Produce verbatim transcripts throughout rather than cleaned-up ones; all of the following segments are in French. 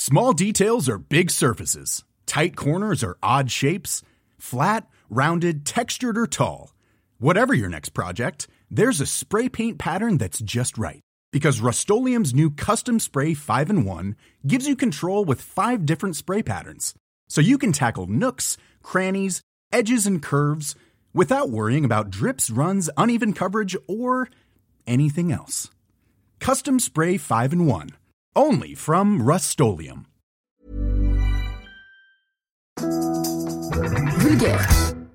Small details are big surfaces. Tight corners are odd shapes. Flat, rounded, textured, or tall. Whatever your next project, there's a spray paint pattern that's just right. Because Rust-Oleum's new Custom Spray five in one gives you control with five different spray patterns. So you can tackle nooks, crannies, edges, and curves without worrying about drips, runs, uneven coverage, or anything else. Custom Spray five in one. Only from Rust-Oleum. Vulgaire.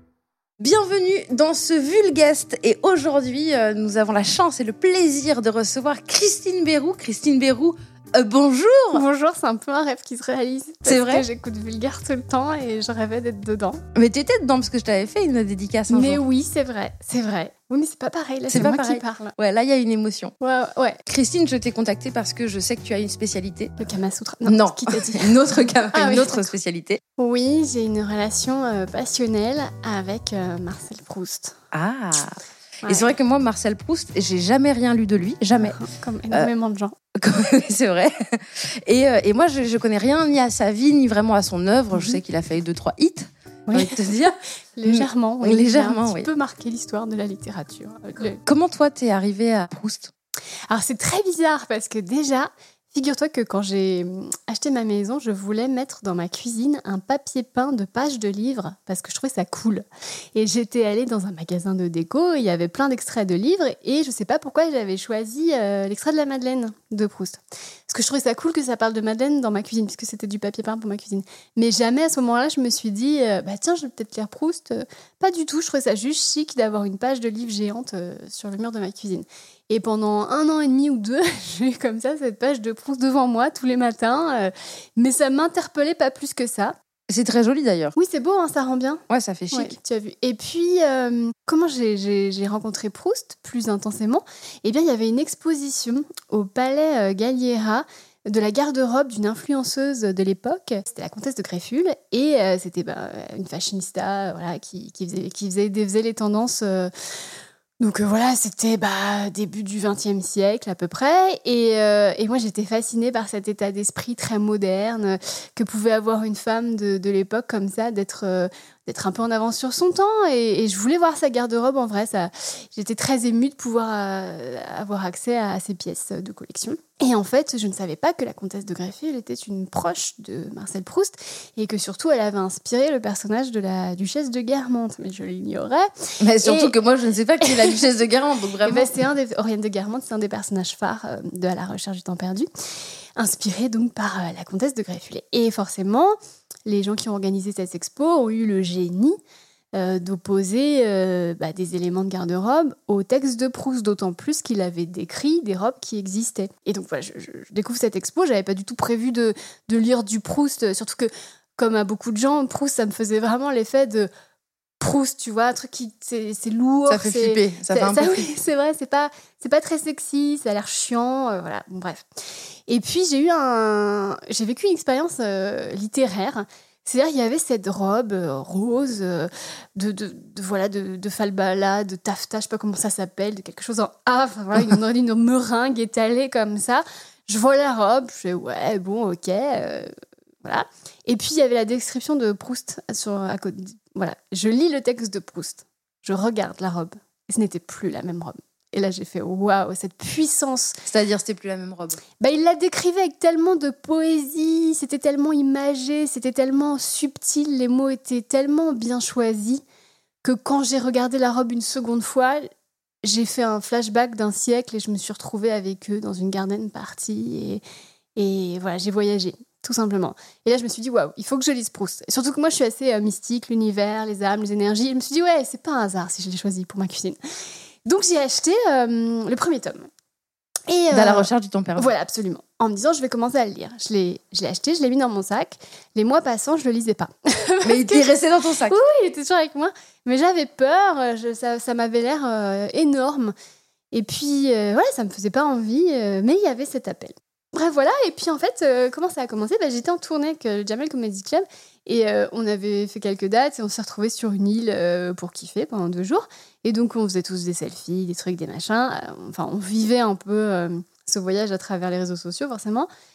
Bienvenue dans ce Vulguest et aujourd'hui euh, nous avons la chance et le plaisir de recevoir Christine Béroux. Christine Béroux, euh, bonjour. Bonjour, c'est un peu un rêve qui se réalise. C'est vrai. Que j'écoute Vulgaire tout le temps et je rêvais d'être dedans. Mais tu étais dedans parce que je t'avais fait une dédicace un Mais jour. oui, c'est vrai, c'est vrai. Oui, mais c'est pas pareil, là, c'est, C'est pas moi pareil. qui parle. Ouais, là il y a une émotion. Ouais, ouais. Christine, je t'ai contactée parce que je sais que tu as une spécialité. Le Kama Sutra. Non, qui t'a dit une autre, cam- Ah une oui, autre d'accord. spécialité. Oui, j'ai une relation euh, passionnelle avec euh, Marcel Proust. Ah. Ouais. Et c'est vrai que moi, Marcel Proust, j'ai jamais rien lu de lui, jamais. Comme énormément de gens. C'est vrai. Et, euh, et moi, je, je connais rien ni à sa vie, ni vraiment à son œuvre. Mm-hmm. Je sais qu'il a fait deux, trois hits. Oui. J'ai envie de te dire. Légèrement, oui. Légèrement, Il a un petit oui. peu marqué l'histoire de la littérature. Le- Comment toi, t'es arrivée à Proust ? Alors c'est très bizarre parce que déjà, figure-toi que quand j'ai hum, acheté ma maison, je voulais mettre dans ma cuisine un papier peint de pages de livres parce que je trouvais ça cool. Et j'étais allée dans un magasin de déco, il y avait plein d'extraits de livres et je sais pas pourquoi j'avais choisi euh, l'extrait de la Madeleine de Proust. Parce que je trouvais ça cool que ça parle de Madeleine dans ma cuisine puisque c'était du papier peint pour ma cuisine. Mais jamais à ce moment-là, je me suis dit euh, bah tiens, je vais peut-être lire Proust. Euh, pas du tout, je trouvais ça juste chic d'avoir une page de livre géante euh, sur le mur de ma cuisine. Et pendant un an et demi ou deux, j'ai eu comme ça cette page de Proust devant moi tous les matins. euh, mais ça m'interpellait pas plus que ça. C'est très joli d'ailleurs. Oui, c'est beau, hein, ça rend bien. Ouais, ça fait chic. Ouais, tu as vu. Et puis, euh, comment j'ai, j'ai, j'ai rencontré Proust plus intensément ? Eh bien, il y avait une exposition au Palais euh, Galliera de la garde-robe d'une influenceuse de l'époque. C'était la comtesse de Greffule. Et euh, c'était bah, une fashionista voilà, qui, qui, faisait, qui faisait, faisait les tendances... Euh, Donc euh, voilà, c'était bah, début du vingtième siècle à peu près. Et, euh, et moi, j'étais fascinée par cet état d'esprit très moderne que pouvait avoir une femme de, de l'époque comme ça, d'être, euh, d'être un peu en avance sur son temps. Et, et je voulais voir sa garde-robe en vrai. Ça, j'étais très émue de pouvoir euh, avoir accès à, à ces pièces de collection. Et en fait, je ne savais pas que la comtesse de Greffule était une proche de Marcel Proust et que surtout, elle avait inspiré le personnage de la duchesse de Guermantes. Mais je l'ignorais. Mais surtout Et- que moi, je ne sais pas qui est la duchesse de Guermantes. Donc Eh vraiment. ben, c'est un des, Oriane de Guermantes, c'est un des personnages phares euh, de À la recherche du temps perdu, inspiré donc par euh, la comtesse de Greffule. Et forcément, les gens qui ont organisé cette expo ont eu le génie euh, d'opposer euh, bah, des éléments de garde-robe au texte de Proust, d'autant plus qu'il avait décrit des robes qui existaient. Et donc voilà, je, je- je découvre cette expo, j'avais pas du tout prévu de, de lire du Proust, euh, surtout que, comme à beaucoup de gens, Proust, ça me faisait vraiment l'effet de Proust, tu vois, un truc qui, c'est, c'est lourd. Ça fait c'est- flipper. Ça fait un peu oui, flipper. c'est vrai, c'est pas, c'est pas très sexy, ça a l'air chiant, euh, voilà, bon, bref. Et puis j'ai eu un, j'ai vécu une expérience euh, littéraire. C'est-à-dire il y avait cette robe euh, rose euh, de, de, de voilà de, de falbala, de taffetas, je sais pas comment ça s'appelle, de quelque chose en A, enfin, voilà, une, une meringue étalée comme ça. Je vois la robe, je fais ouais bon ok, euh, voilà. Et puis il y avait la description de Proust sur à côté. Voilà, je lis le texte de Proust, je regarde la robe et ce n'était plus la même robe. Et là j'ai fait waouh, cette puissance. C'est-à-dire, c'était plus la même robe. Bah, il la décrivait avec tellement de poésie, c'était tellement imagé, c'était tellement subtil, les mots étaient tellement bien choisis que quand j'ai regardé la robe une seconde fois, j'ai fait un flashback d'un siècle et je me suis retrouvée avec eux dans une garden party et, et voilà, j'ai voyagé, tout simplement. Et là, je me suis dit, waouh, il faut que je lise Proust. Et surtout que moi, je suis assez euh, mystique, l'univers, les âmes, les énergies. Je me suis dit, ouais, c'est pas un hasard si je l'ai choisi pour ma cuisine. Donc, j'ai acheté euh, le premier tome. Et, Dans la euh, recherche du temps perdu. Voilà, absolument. En me disant, je vais commencer à le lire. Je l'ai, je l'ai acheté, je l'ai mis dans mon sac. Les mois passant, je le lisais pas. Mais il est resté dans ton sac. Oui, il était toujours avec moi. Mais j'avais peur, je- ça, ça m'avait l'air euh, énorme. Et puis, euh, voilà, ça me faisait pas envie, euh, mais il y avait cet appel. Bref, voilà. Et puis, en fait, euh, comment ça a commencé ? Bah, j'étais en tournée avec euh, le Jamel Comedy Club et euh, on avait fait quelques dates et on s'est retrouvés sur une île euh, pour kiffer pendant deux jours. Et donc, on faisait tous des selfies, des trucs, des machins. Euh, enfin, on vivait un peu euh, ce voyage à travers les réseaux sociaux, forcément.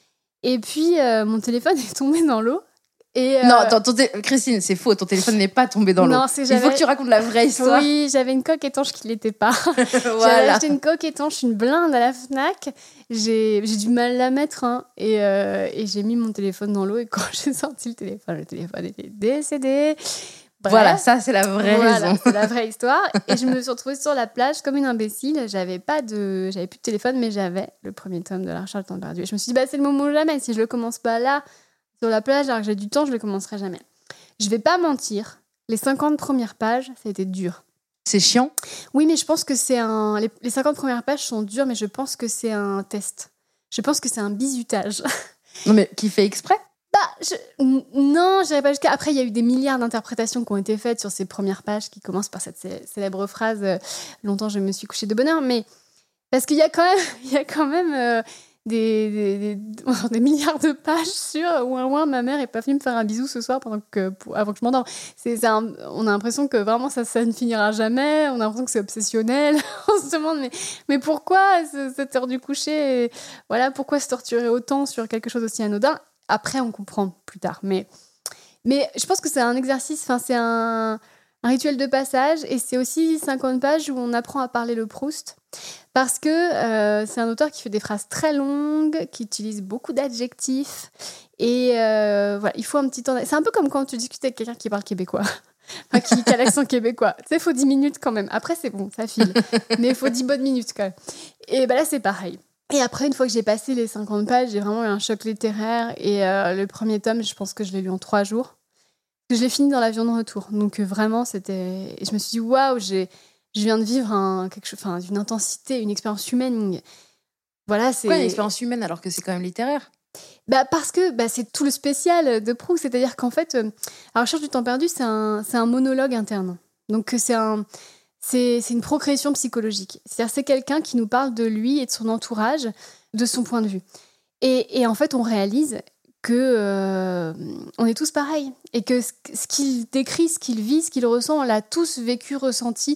Et puis, euh, mon téléphone est tombé dans l'eau. Et euh... Non, attends, ton té... Christine, c'est faux. Ton téléphone n'est pas tombé dans l'eau. Non, c'est Il j'avais... faut que tu racontes la vraie histoire. Oui, j'avais une coque étanche qui l'était pas. Voilà. J'avais acheté une coque étanche, une blinde à la Fnac. J'ai, j'ai du mal à la mettre. Hein. Et, euh, et j'ai mis mon téléphone dans l'eau. Et quand j'ai sorti le téléphone, le téléphone était décédé. Bref, voilà, ça, c'est la vraie voilà, raison. C'est la vraie histoire. Et je me suis retrouvée sur la plage comme une imbécile. J'avais pas de... J'avais plus de téléphone, mais j'avais le premier tome de La Recherche du temps perdu. Et je me suis dit, bah, c'est le moment ou jamais. Si je le commence pas là... sur la plage, alors que j'ai du temps, je ne le commencerai jamais. Je vais pas mentir, les cinquante premières pages, ça a été dur. C'est chiant ? Oui, mais je pense que c'est un... Les, les cinquante premières pages sont dures, mais je pense que c'est un test. Je pense que c'est un bizutage. Non, mais qui fait exprès ? Bah, je... Non, je n'irai pas jusqu'à... Après, il y a eu des milliards d'interprétations qui ont été faites sur ces premières pages, qui commencent par cette cé- célèbre phrase euh, « Longtemps, je me suis couchée de bonne heure », mais parce qu'il y a quand même... Il y a quand même euh... Des, des, des, des milliards de pages sur ouin ouin, ma mère est pas venue me faire un bisou ce soir pendant que, pour, avant que je m'endorme. C'est, c'est un, on a l'impression que vraiment ça, ça ne finira jamais, on a l'impression que c'est obsessionnel. On se demande mais, mais pourquoi ce, cette heure du coucher et, voilà, pourquoi se torturer autant sur quelque chose aussi anodin. Après, on comprend plus tard. Mais, mais je pense que c'est un exercice, enfin, c'est un, un rituel de passage et c'est aussi cinquante pages où on apprend à parler le Proust. Parce que euh, c'est un auteur qui fait des phrases très longues, qui utilise beaucoup d'adjectifs. Et euh, voilà, il faut un petit temps. C'est un peu comme quand tu discutes avec quelqu'un qui parle québécois. Enfin, qui, qui a l'accent québécois. Tu sais, il faut dix minutes quand même. Après, c'est bon, ça file. Mais il faut dix bonnes minutes quand même. Et ben là, c'est pareil. Et après, une fois que j'ai passé les cinquante pages, j'ai vraiment eu un choc littéraire. Et euh, le premier tome, je pense que je l'ai lu en trois jours. Je l'ai fini dans l'avion de retour. Donc euh, vraiment, c'était... Et je me suis dit, waouh, j'ai... je viens de vivre un, quelque chose, enfin, une intensité, une expérience humaine. Voilà, c'est... Pourquoi une expérience humaine alors que c'est quand même littéraire ? Bah parce que bah, c'est tout le spécial de Proust. C'est-à-dire qu'en fait, euh, La Recherche du temps perdu, c'est un, c'est un monologue interne. Donc c'est, un, c'est, c'est une progression psychologique. C'est-à-dire c'est quelqu'un qui nous parle de lui et de son entourage, de son point de vue. Et, et en fait, on réalise que euh, on est tous pareils et que ce, ce qu'il décrit, ce qu'il vit, ce qu'il ressent, on l'a tous vécu, ressenti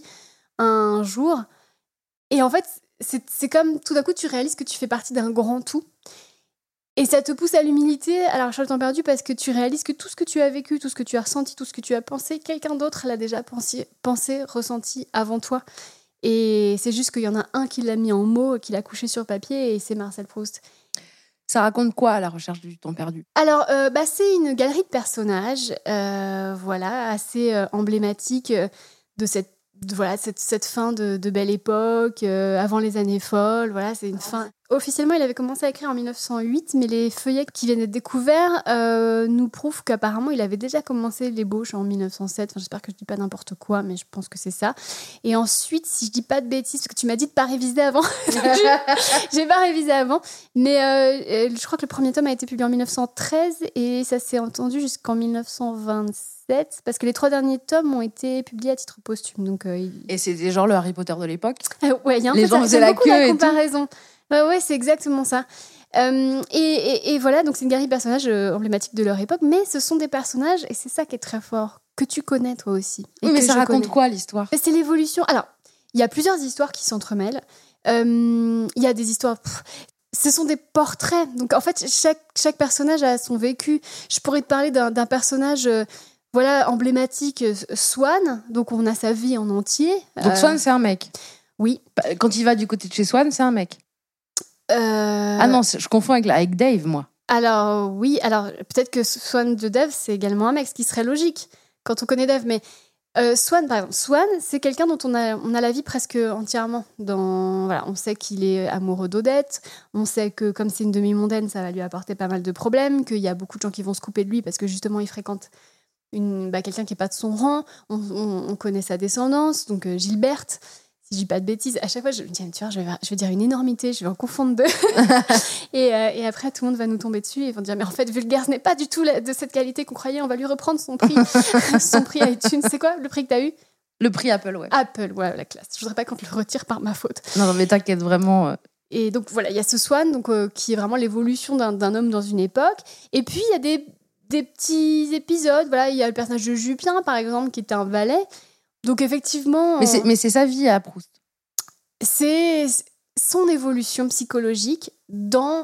un jour. Et en fait, c'est, c'est comme tout d'un coup, tu réalises que tu fais partie d'un grand tout. Et ça te pousse à l'humilité, à la recherche du temps perdu, parce que tu réalises que tout ce que tu as vécu, tout ce que tu as ressenti, tout ce que tu as pensé, quelqu'un d'autre l'a déjà pensé, pensé, ressenti avant toi. Et c'est juste qu'il y en a un qui l'a mis en mots, qui l'a couché sur papier, et c'est Marcel Proust. Ça raconte quoi, La Recherche du temps perdu ? Alors, euh, bah, c'est une galerie de personnages, euh, voilà, assez euh, emblématique de cette, de, voilà, cette, cette fin de, de Belle Époque, euh, avant les années folles. Voilà, c'est une fin. Officiellement, il avait commencé à écrire en mille neuf cent huit, mais les feuillets qui viennent d'être découverts euh, nous prouvent qu'apparemment, il avait déjà commencé l'ébauche en mille neuf cent sept. Enfin, j'espère que je dis pas n'importe quoi, mais je pense que c'est ça. Et ensuite, si je dis pas de bêtises, parce que tu m'as dit de pas réviser avant, j'ai pas révisé avant, mais euh, je crois que le premier tome a été publié en mille neuf cent treize et ça s'est entendu jusqu'en mille neuf cent vingt-sept, parce que les trois derniers tomes ont été publiés à titre posthume. Donc, euh, il... Et c'était genre le Harry Potter de l'époque ? euh, ouais, il y a un Les peu gens ça. faisaient J'aime la beaucoup queue la et comparaison. Ouais, ouais, c'est exactement ça. Euh, et, et, et voilà, donc c'est une galerie de personnages euh, emblématiques de leur époque, mais ce sont des personnages, et c'est ça qui est très fort, que tu connais toi aussi. Et oui, mais que ça je raconte connais. quoi, l'histoire ? C'est l'évolution. Alors, il y a plusieurs histoires qui s'entremêlent. Euh, Il y a des histoires... Pff, ce sont des portraits. Donc, en fait, chaque, chaque personnage a son vécu. Je pourrais te parler d'un, d'un personnage... Euh, voilà, emblématique, Swann. Donc, on a sa vie en entier. Donc, Euh, Swann, c'est un mec ? Oui. Quand il va du côté de chez Swann, c'est un mec ? Euh... Ah non, je confonds avec, avec Dave, moi. Alors, oui. Alors, peut-être que Swann de Dave, c'est également un mec, ce qui serait logique quand on connaît Dave. Mais euh, Swann, par exemple, Swann, c'est quelqu'un dont on a, on a la vie presque entièrement. Dans, voilà, on sait qu'il est amoureux d'Odette. On sait que, comme c'est une demi-mondaine, ça va lui apporter pas mal de problèmes. Qu'il y a beaucoup de gens qui vont se couper de lui parce que, justement, il fréquente Une, bah, quelqu'un qui n'est pas de son rang. On, on, on connaît sa descendance, donc euh, Gilberte, si je dis pas de bêtises. À chaque fois, je me dis, tu vois, je vais, je vais dire une énormité, je vais en confondre deux. et, euh, et après, tout le monde va nous tomber dessus et vont dire, mais en fait, Vulgaire, ce n'est pas du tout la, de cette qualité qu'on croyait, on va lui reprendre son prix. Son prix à iTunes. C'est quoi le prix que tu as eu ? Le prix Apple, ouais. Apple, ouais, la classe. Je voudrais pas qu'on te le retire par ma faute. Non, non mais t'inquiète, vraiment... Euh... Et donc, voilà, il y a ce Swann, donc, euh, qui est vraiment l'évolution d'un, d'un homme dans une époque. Et puis, il y a des... des petits épisodes, voilà, il y a le personnage de Jupien par exemple qui était un valet, donc effectivement mais c'est, mais c'est sa vie à Proust, c'est son évolution psychologique dans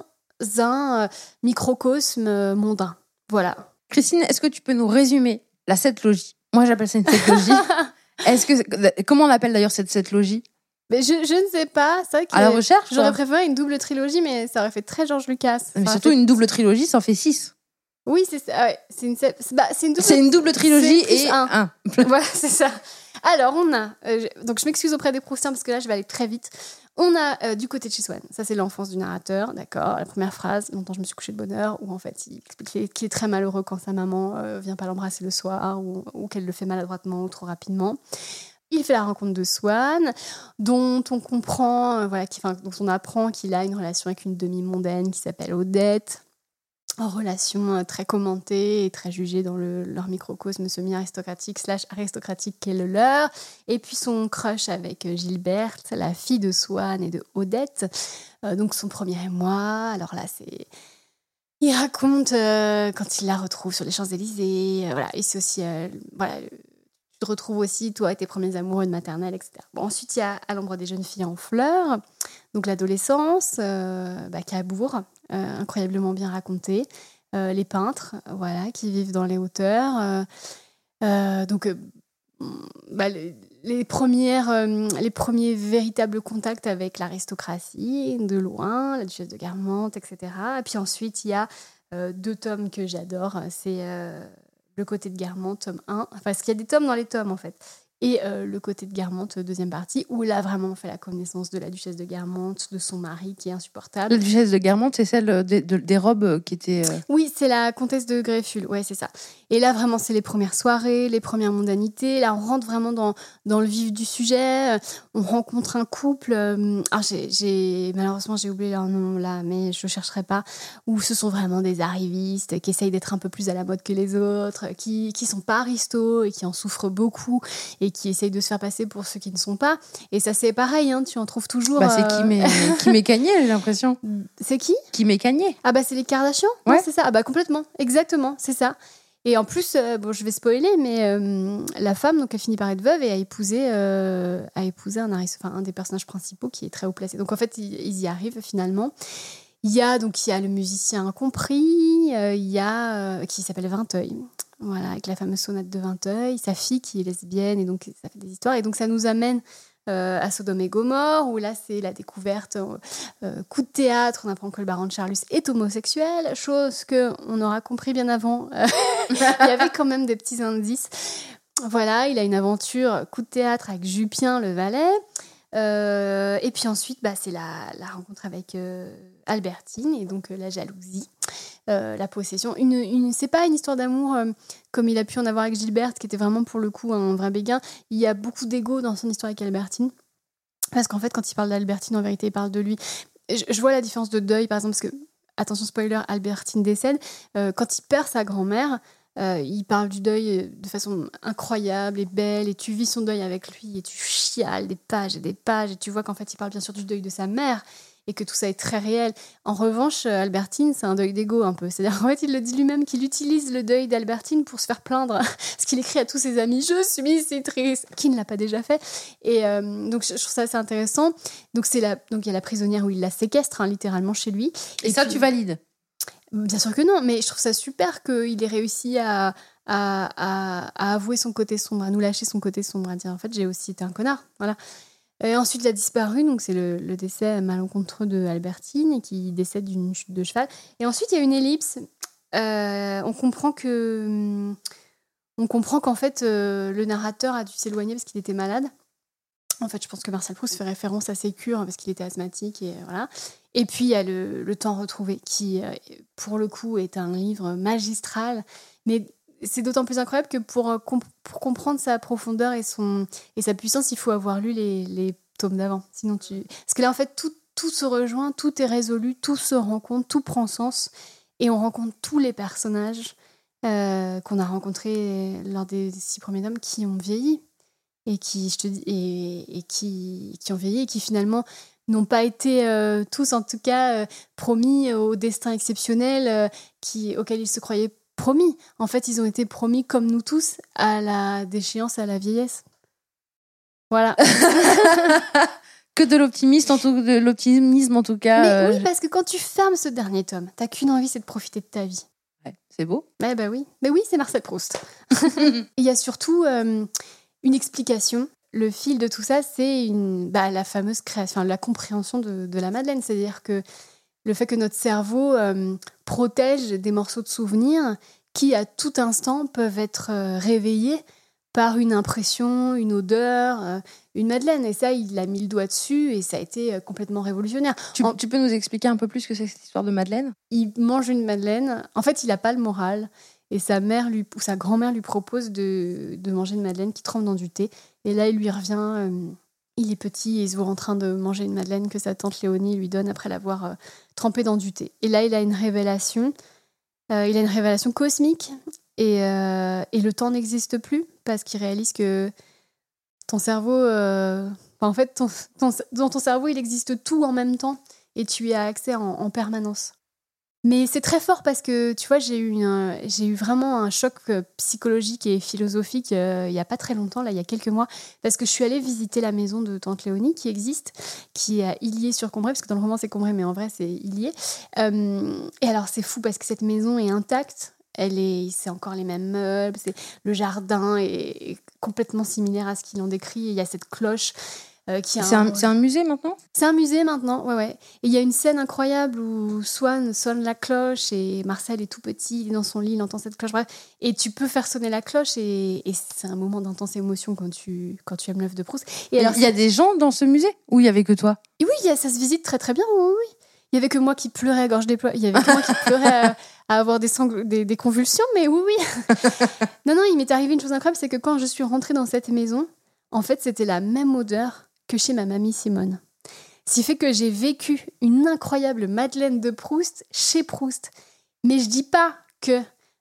un microcosme mondain. Voilà. Christine, est-ce que tu peux nous résumer la sept-logie ? Moi, j'appelle ça une sept-logie. Est-ce que, comment on appelle d'ailleurs cette sept-logie ? Mais je, je ne sais pas. C'est vrai que à la recherche, j'aurais toi. préféré une double trilogie, mais ça aurait fait très George Lucas. Mais Ça surtout, fait... une double trilogie, ça en fait six. Oui, c'est ça. Ouais, c'est, une, c'est, bah, c'est, une double... c'est une double trilogie et un. un. Voilà, c'est ça. Alors, on a... Euh, donc, je m'excuse auprès des Proustiens parce que là, je vais aller très vite. On a euh, du côté de chez Swann. Ça, c'est l'enfance du narrateur, d'accord. La première phrase, longtemps je me suis couchée de bonne heure, où en fait, il explique qu'il est, qu'il est très malheureux quand sa maman euh, vient pas l'embrasser le soir, ou, ou qu'elle le fait maladroitement ou trop rapidement. Il fait la rencontre de Swann, dont on comprend, euh, voilà, qui, enfin, dont on apprend qu'il a une relation avec une demi-mondaine qui s'appelle Odette, en relation euh, très commentée et très jugée dans le, leur microcosme semi-aristocratique slash aristocratique qu'est le leur. Et puis son crush avec euh, Gilberte, la fille de Swann et de Odette. Euh, donc son premier émoi. Alors là, c'est... Il raconte euh, quand il la retrouve sur les Champs-Élysées. Euh, voilà. Et c'est aussi... Euh, voilà, tu te retrouves aussi, toi, tes premiers amoureux de maternelle, et cetera. Bon, ensuite, il y a À l'ombre des jeunes filles en fleurs, donc l'adolescence, euh, bah, Cabourg, euh, incroyablement bien raconté. Euh, les peintres, voilà, qui vivent dans les hauteurs. Euh, euh, donc, euh, bah, les, les, premières, euh, les premiers véritables contacts avec l'aristocratie, de loin, la duchesse de Guermantes, et cetera. Et puis ensuite, il y a euh, deux tomes que j'adore. C'est... Euh, Le côté de Guermantes, tome un. Enfin, parce qu'il y a des tomes dans les tomes, en fait. Et euh, Le côté de Guermantes, deuxième partie, où là, vraiment, on fait la connaissance de la duchesse de Guermantes, de son mari, qui est insupportable. La duchesse de Guermantes, c'est celle de, de, des robes qui étaient... Euh... Oui, c'est la comtesse de Grefful, ouais, c'est ça. Et là, vraiment, c'est les premières soirées, les premières mondanités. Là, on rentre vraiment dans, dans le vif du sujet. On rencontre un couple... Euh... Ah, j'ai, j'ai... Malheureusement, j'ai oublié leur nom, là, mais je ne chercherai pas. Où ce sont vraiment des arrivistes qui essayent d'être un peu plus à la mode que les autres, qui qui sont pas aristos et qui en souffrent beaucoup et qui essayent de se faire passer pour ceux qui ne sont pas. Et ça, c'est pareil, hein, tu en trouves toujours... Bah, c'est euh... qui m'est, qui m'est Kanye, j'ai l'impression. C'est qui ? Qui m'est Kanye. Ah bah, c'est les Kardashians ? Ouais. Non, c'est ça. Ah bah, complètement. Exactement, c'est ça. Et en plus, euh, bon, je vais spoiler, mais euh, la femme, donc, elle finit par être veuve et a épousé, euh, a épousé un, aris- enfin, un des personnages principaux qui est très haut placé. Donc, en fait, ils, ils y arrivent finalement. Il y a, donc, il y a le musicien incompris, euh, il y a... Euh, qui s'appelle Vinteuil. Voilà, avec la fameuse sonate de Vinteuil, sa fille qui est lesbienne, et donc ça fait des histoires. Et donc ça nous amène euh, à Sodome et Gomorrhe, où là c'est la découverte, euh, coup de théâtre, on apprend que le baron de Charlus est homosexuel, chose qu'on aura compris bien avant. Il y avait quand même des petits indices. Voilà, il a une aventure, coup de théâtre avec Jupien le valet. Euh, et puis ensuite, bah, c'est la, la rencontre avec euh, Albertine, et donc euh, la jalousie. Euh, la possession. Une, une, c'est pas une histoire d'amour euh, comme il a pu en avoir avec Gilberte, qui était vraiment pour le coup un vrai béguin. Il y a beaucoup d'ego dans son histoire avec Albertine. Parce qu'en fait, quand il parle d'Albertine, en vérité, il parle de lui. Je, je vois la différence de deuil, par exemple, parce que, attention spoiler, Albertine décède. Euh, quand il perd sa grand-mère, euh, il parle du deuil de façon incroyable et belle, et tu vis son deuil avec lui, et tu chiales des pages et des pages, et tu vois qu'en fait, il parle bien sûr du deuil de sa mère, et que tout ça est très réel. En revanche, Albertine, c'est un deuil d'ego un peu. C'est-à-dire qu'en fait, il le dit lui-même qu'il utilise le deuil d'Albertine pour se faire plaindre. Parce qu'il écrit à tous ses amis « Je suis si triste !» Qui ne l'a pas déjà fait. Et euh, donc, je trouve ça assez intéressant. Donc, c'est la... donc, il y a la prisonnière où il la séquestre, hein, littéralement, chez lui. Et, et ça, puis... tu valides ? Bien sûr que non, mais je trouve ça super qu'il ait réussi à, à, à, à avouer son côté sombre, à nous lâcher son côté sombre, à dire « En fait, j'ai aussi été un connard. » Voilà. Et ensuite, il a disparu, donc c'est le, le décès malencontreux de Albertine, qui décède d'une chute de cheval. Et ensuite, il y a une ellipse. Euh, on comprend que, on comprend qu'en fait, euh, le narrateur a dû s'éloigner parce qu'il était malade. En fait, je pense que Marcel Proust fait référence à ses cures parce qu'il était asthmatique et voilà. Et puis il y a le, le Temps retrouvé, qui, pour le coup, est un livre magistral, mais c'est d'autant plus incroyable que pour, pour comprendre sa profondeur et, son, et sa puissance, il faut avoir lu les, les tomes d'avant. Sinon tu... Parce que là, en fait, tout, tout se rejoint, tout est résolu, tout se rencontre, tout prend sens. Et on rencontre tous les personnages euh, qu'on a rencontrés lors des six premiers tomes qui ont vieilli. Et qui, je te dis, et, et qui, qui ont vieilli et qui finalement n'ont pas été euh, tous, en tout cas, euh, promis au destin exceptionnel euh, qui, auquel ils se croyaient promis. En fait, ils ont été promis, comme nous tous, à la déchéance, à la vieillesse. Voilà. Que de l'optimisme, en tout, de l'optimisme en tout cas. Mais euh, oui, parce que quand tu fermes ce dernier tome, t'as qu'une envie, c'est de profiter de ta vie. ouais, c'est beau. Mais bah oui, mais oui, c'est Marcel Proust. Il y a surtout euh, une explication. Le fil de tout ça, c'est une, bah, la fameuse création, enfin, la compréhension de, de la Madeleine. C'est-à-dire que le fait que notre cerveau euh, protège des morceaux de souvenirs qui, à tout instant, peuvent être euh, réveillés par une impression, une odeur, euh, une Madeleine. Et ça, il a mis le doigt dessus et ça a été euh, complètement révolutionnaire. Tu, En- tu peux nous expliquer un peu plus ce que c'est cette histoire de Madeleine ? Il mange une Madeleine. En fait, il n'a pas le moral. Et sa mère lui, ou sa grand-mère lui propose de, de manger une Madeleine qui trempe dans du thé. Et là, il lui revient... euh, il est petit et il se voit en train de manger une Madeleine que sa tante Léonie lui donne après l'avoir euh, trempée dans du thé. Et là, il a une révélation. Euh, il a une révélation cosmique. Et, euh, et le temps n'existe plus parce qu'il réalise que ton cerveau... euh, enfin, en fait, ton, ton, dans ton cerveau, il existe tout en même temps. Et tu y as accès en, en permanence. Mais c'est très fort parce que, tu vois, j'ai eu, un, j'ai eu vraiment un choc euh, psychologique et philosophique euh, il n'y a pas très longtemps, là, il y a quelques mois, parce que je suis allée visiter la maison de tante Léonie qui existe, qui est à Illiers-sur-Combray, parce que dans le roman c'est Combray, mais en vrai c'est Illiers. Euh, et alors c'est fou parce que cette maison est intacte, elle est, c'est encore les mêmes meubles, c'est, le jardin est, est complètement similaire à ce qu'ils ont décrit, il y a cette cloche. Euh, qui a C'est un, un, c'est un musée maintenant ? c'est un musée maintenant, ouais, ouais. Et il y a une scène incroyable où Swan sonne la cloche et Marcel est tout petit, il est dans son lit, il entend cette cloche, bref. Et tu peux faire sonner la cloche et, et c'est un moment d'intense émotion quand tu, quand tu aimes l'œuvre de Proust. Et alors, il y a des gens dans ce musée ? Ou il y avait que toi ? et oui, il y a- ça se visite très très bien, oui, oui, oui. Il y avait que moi qui pleurais à gorge déployée, il y avait que moi qui pleurais à, à avoir des, sangl- des, des convulsions, mais oui, oui. Non, non, il m'est arrivé une chose incroyable, c'est que quand je suis rentrée dans cette maison, en fait, c'était la même odeur que chez ma mamie Simone. Ce qui fait que j'ai vécu une incroyable Madeleine de Proust chez Proust. Mais je dis pas que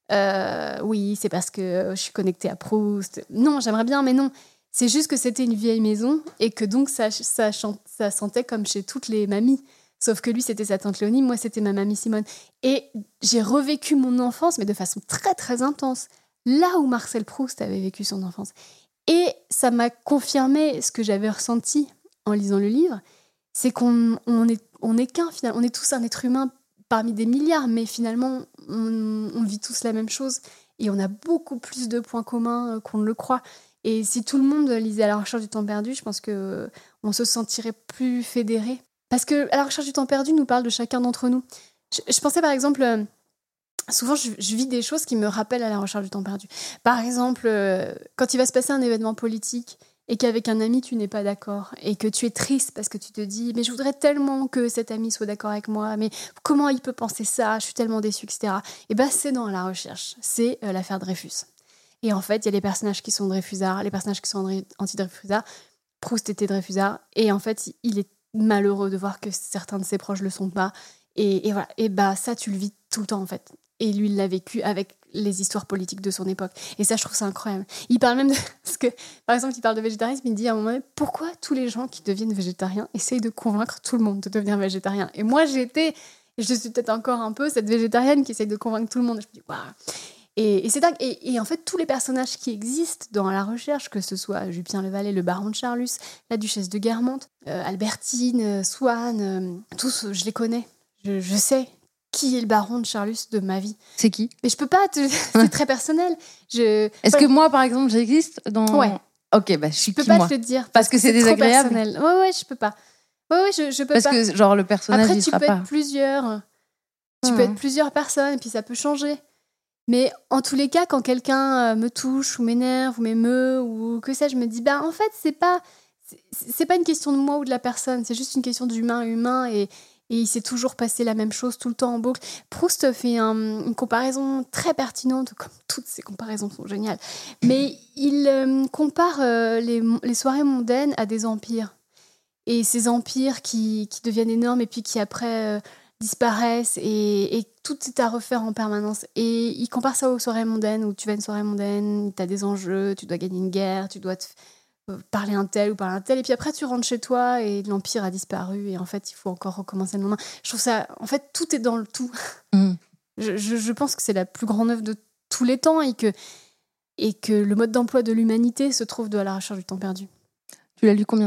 euh, oui, c'est parce que je suis connectée à Proust. Non, j'aimerais bien, mais non. C'est juste que c'était une vieille maison et que donc ça, ça, ça sentait comme chez toutes les mamies. Sauf que lui, c'était sa tante Léonie, moi, c'était ma mamie Simone. Et j'ai revécu mon enfance, mais de façon très, très intense, là où Marcel Proust avait vécu son enfance. Et ça m'a confirmé ce que j'avais ressenti en lisant le livre, c'est qu'on on est, on est qu'un, finalement. On est tous un être humain parmi des milliards, mais finalement, on, on vit tous la même chose. Et on a beaucoup plus de points communs qu'on ne le croit. Et si tout le monde lisait À la recherche du temps perdu, je pense qu'on se sentirait plus fédérés. Parce que À la recherche du temps perdu nous parle de chacun d'entre nous. Je, je pensais par exemple... Souvent, je, je vis des choses qui me rappellent À la recherche du temps perdu. Par exemple, euh, quand il va se passer un événement politique et qu'avec un ami, tu n'es pas d'accord et que tu es triste parce que tu te dis « mais je voudrais tellement que cet ami soit d'accord avec moi, mais comment il peut penser ça ? Je suis tellement déçue, et cetera » Et bien, c'est dans À la recherche. C'est euh, l'affaire Dreyfus. Et en fait, il y a les personnages qui sont Dreyfusards, les personnages qui sont anti-Dreyfusards. Proust était Dreyfusard. Et en fait, il est malheureux de voir que certains de ses proches ne le sont pas. Et, et voilà. Et bah, ça, tu le vis tout le temps, en fait. Et lui, il l'a vécu avec les histoires politiques de son époque. Et ça, je trouve ça incroyable. Il parle même de... Parce que, par exemple, il parle de végétarisme, il dit à un moment donné, pourquoi tous les gens qui deviennent végétariens essayent de convaincre tout le monde de devenir végétarien ? Et moi, j'ai été, et je suis peut-être encore un peu, cette végétarienne qui essaye de convaincre tout le monde. Et je me dis, waouh. Et, et c'est dingue. Et, et en fait, tous les personnages qui existent dans La Recherche, que ce soit Jupien le Valet, le baron de Charlus, la duchesse de Guermantes, euh, Albertine, euh, Swann, euh, tous, je les connais. Je, je sais qui est le baron de Charlus de ma vie. C'est qui ? Mais je peux pas, te... c'est très personnel. Je... Est-ce voilà. que moi, par exemple, j'existe dans... Ouais. Ok, bah je suis Je peux qui, pas moi te le dire. Parce que c'est trop désagréable. personnel. Ouais, ouais, je peux pas. Ouais, ouais, je, je peux Parce pas. que, genre, le personnage, Après, il tu sera peux pas... être plusieurs. Tu Hmm. peux être plusieurs personnes, et puis ça peut changer. Mais en tous les cas, quand quelqu'un euh, me touche, ou m'énerve, ou m'émeut, ou que ça, je me dis, bah en fait, c'est pas... C'est, c'est pas une question de moi ou de la personne, c'est juste une question d'humain à humain, et... Et il s'est toujours passé la même chose tout le temps en boucle. Proust fait un, une comparaison très pertinente, comme toutes ces comparaisons sont géniales. Mais il euh, compare euh, les, les soirées mondaines à des empires. Et ces empires qui, qui deviennent énormes et puis qui après euh, disparaissent. Et, et tout est à refaire en permanence. Et il compare ça aux soirées mondaines, où tu vas à une soirée mondaine, tu as des enjeux, tu dois gagner une guerre, tu dois te... parler un tel ou parler un tel, et puis après tu rentres chez toi et l'empire a disparu et en fait il faut encore recommencer le lendemain. Je trouve ça, en fait tout est dans le tout. Mm. Je, je, je pense que c'est la plus grande œuvre de tous les temps et que, et que le mode d'emploi de l'humanité se trouve de À la recherche du temps perdu. Tu l'as lu combien de fois ?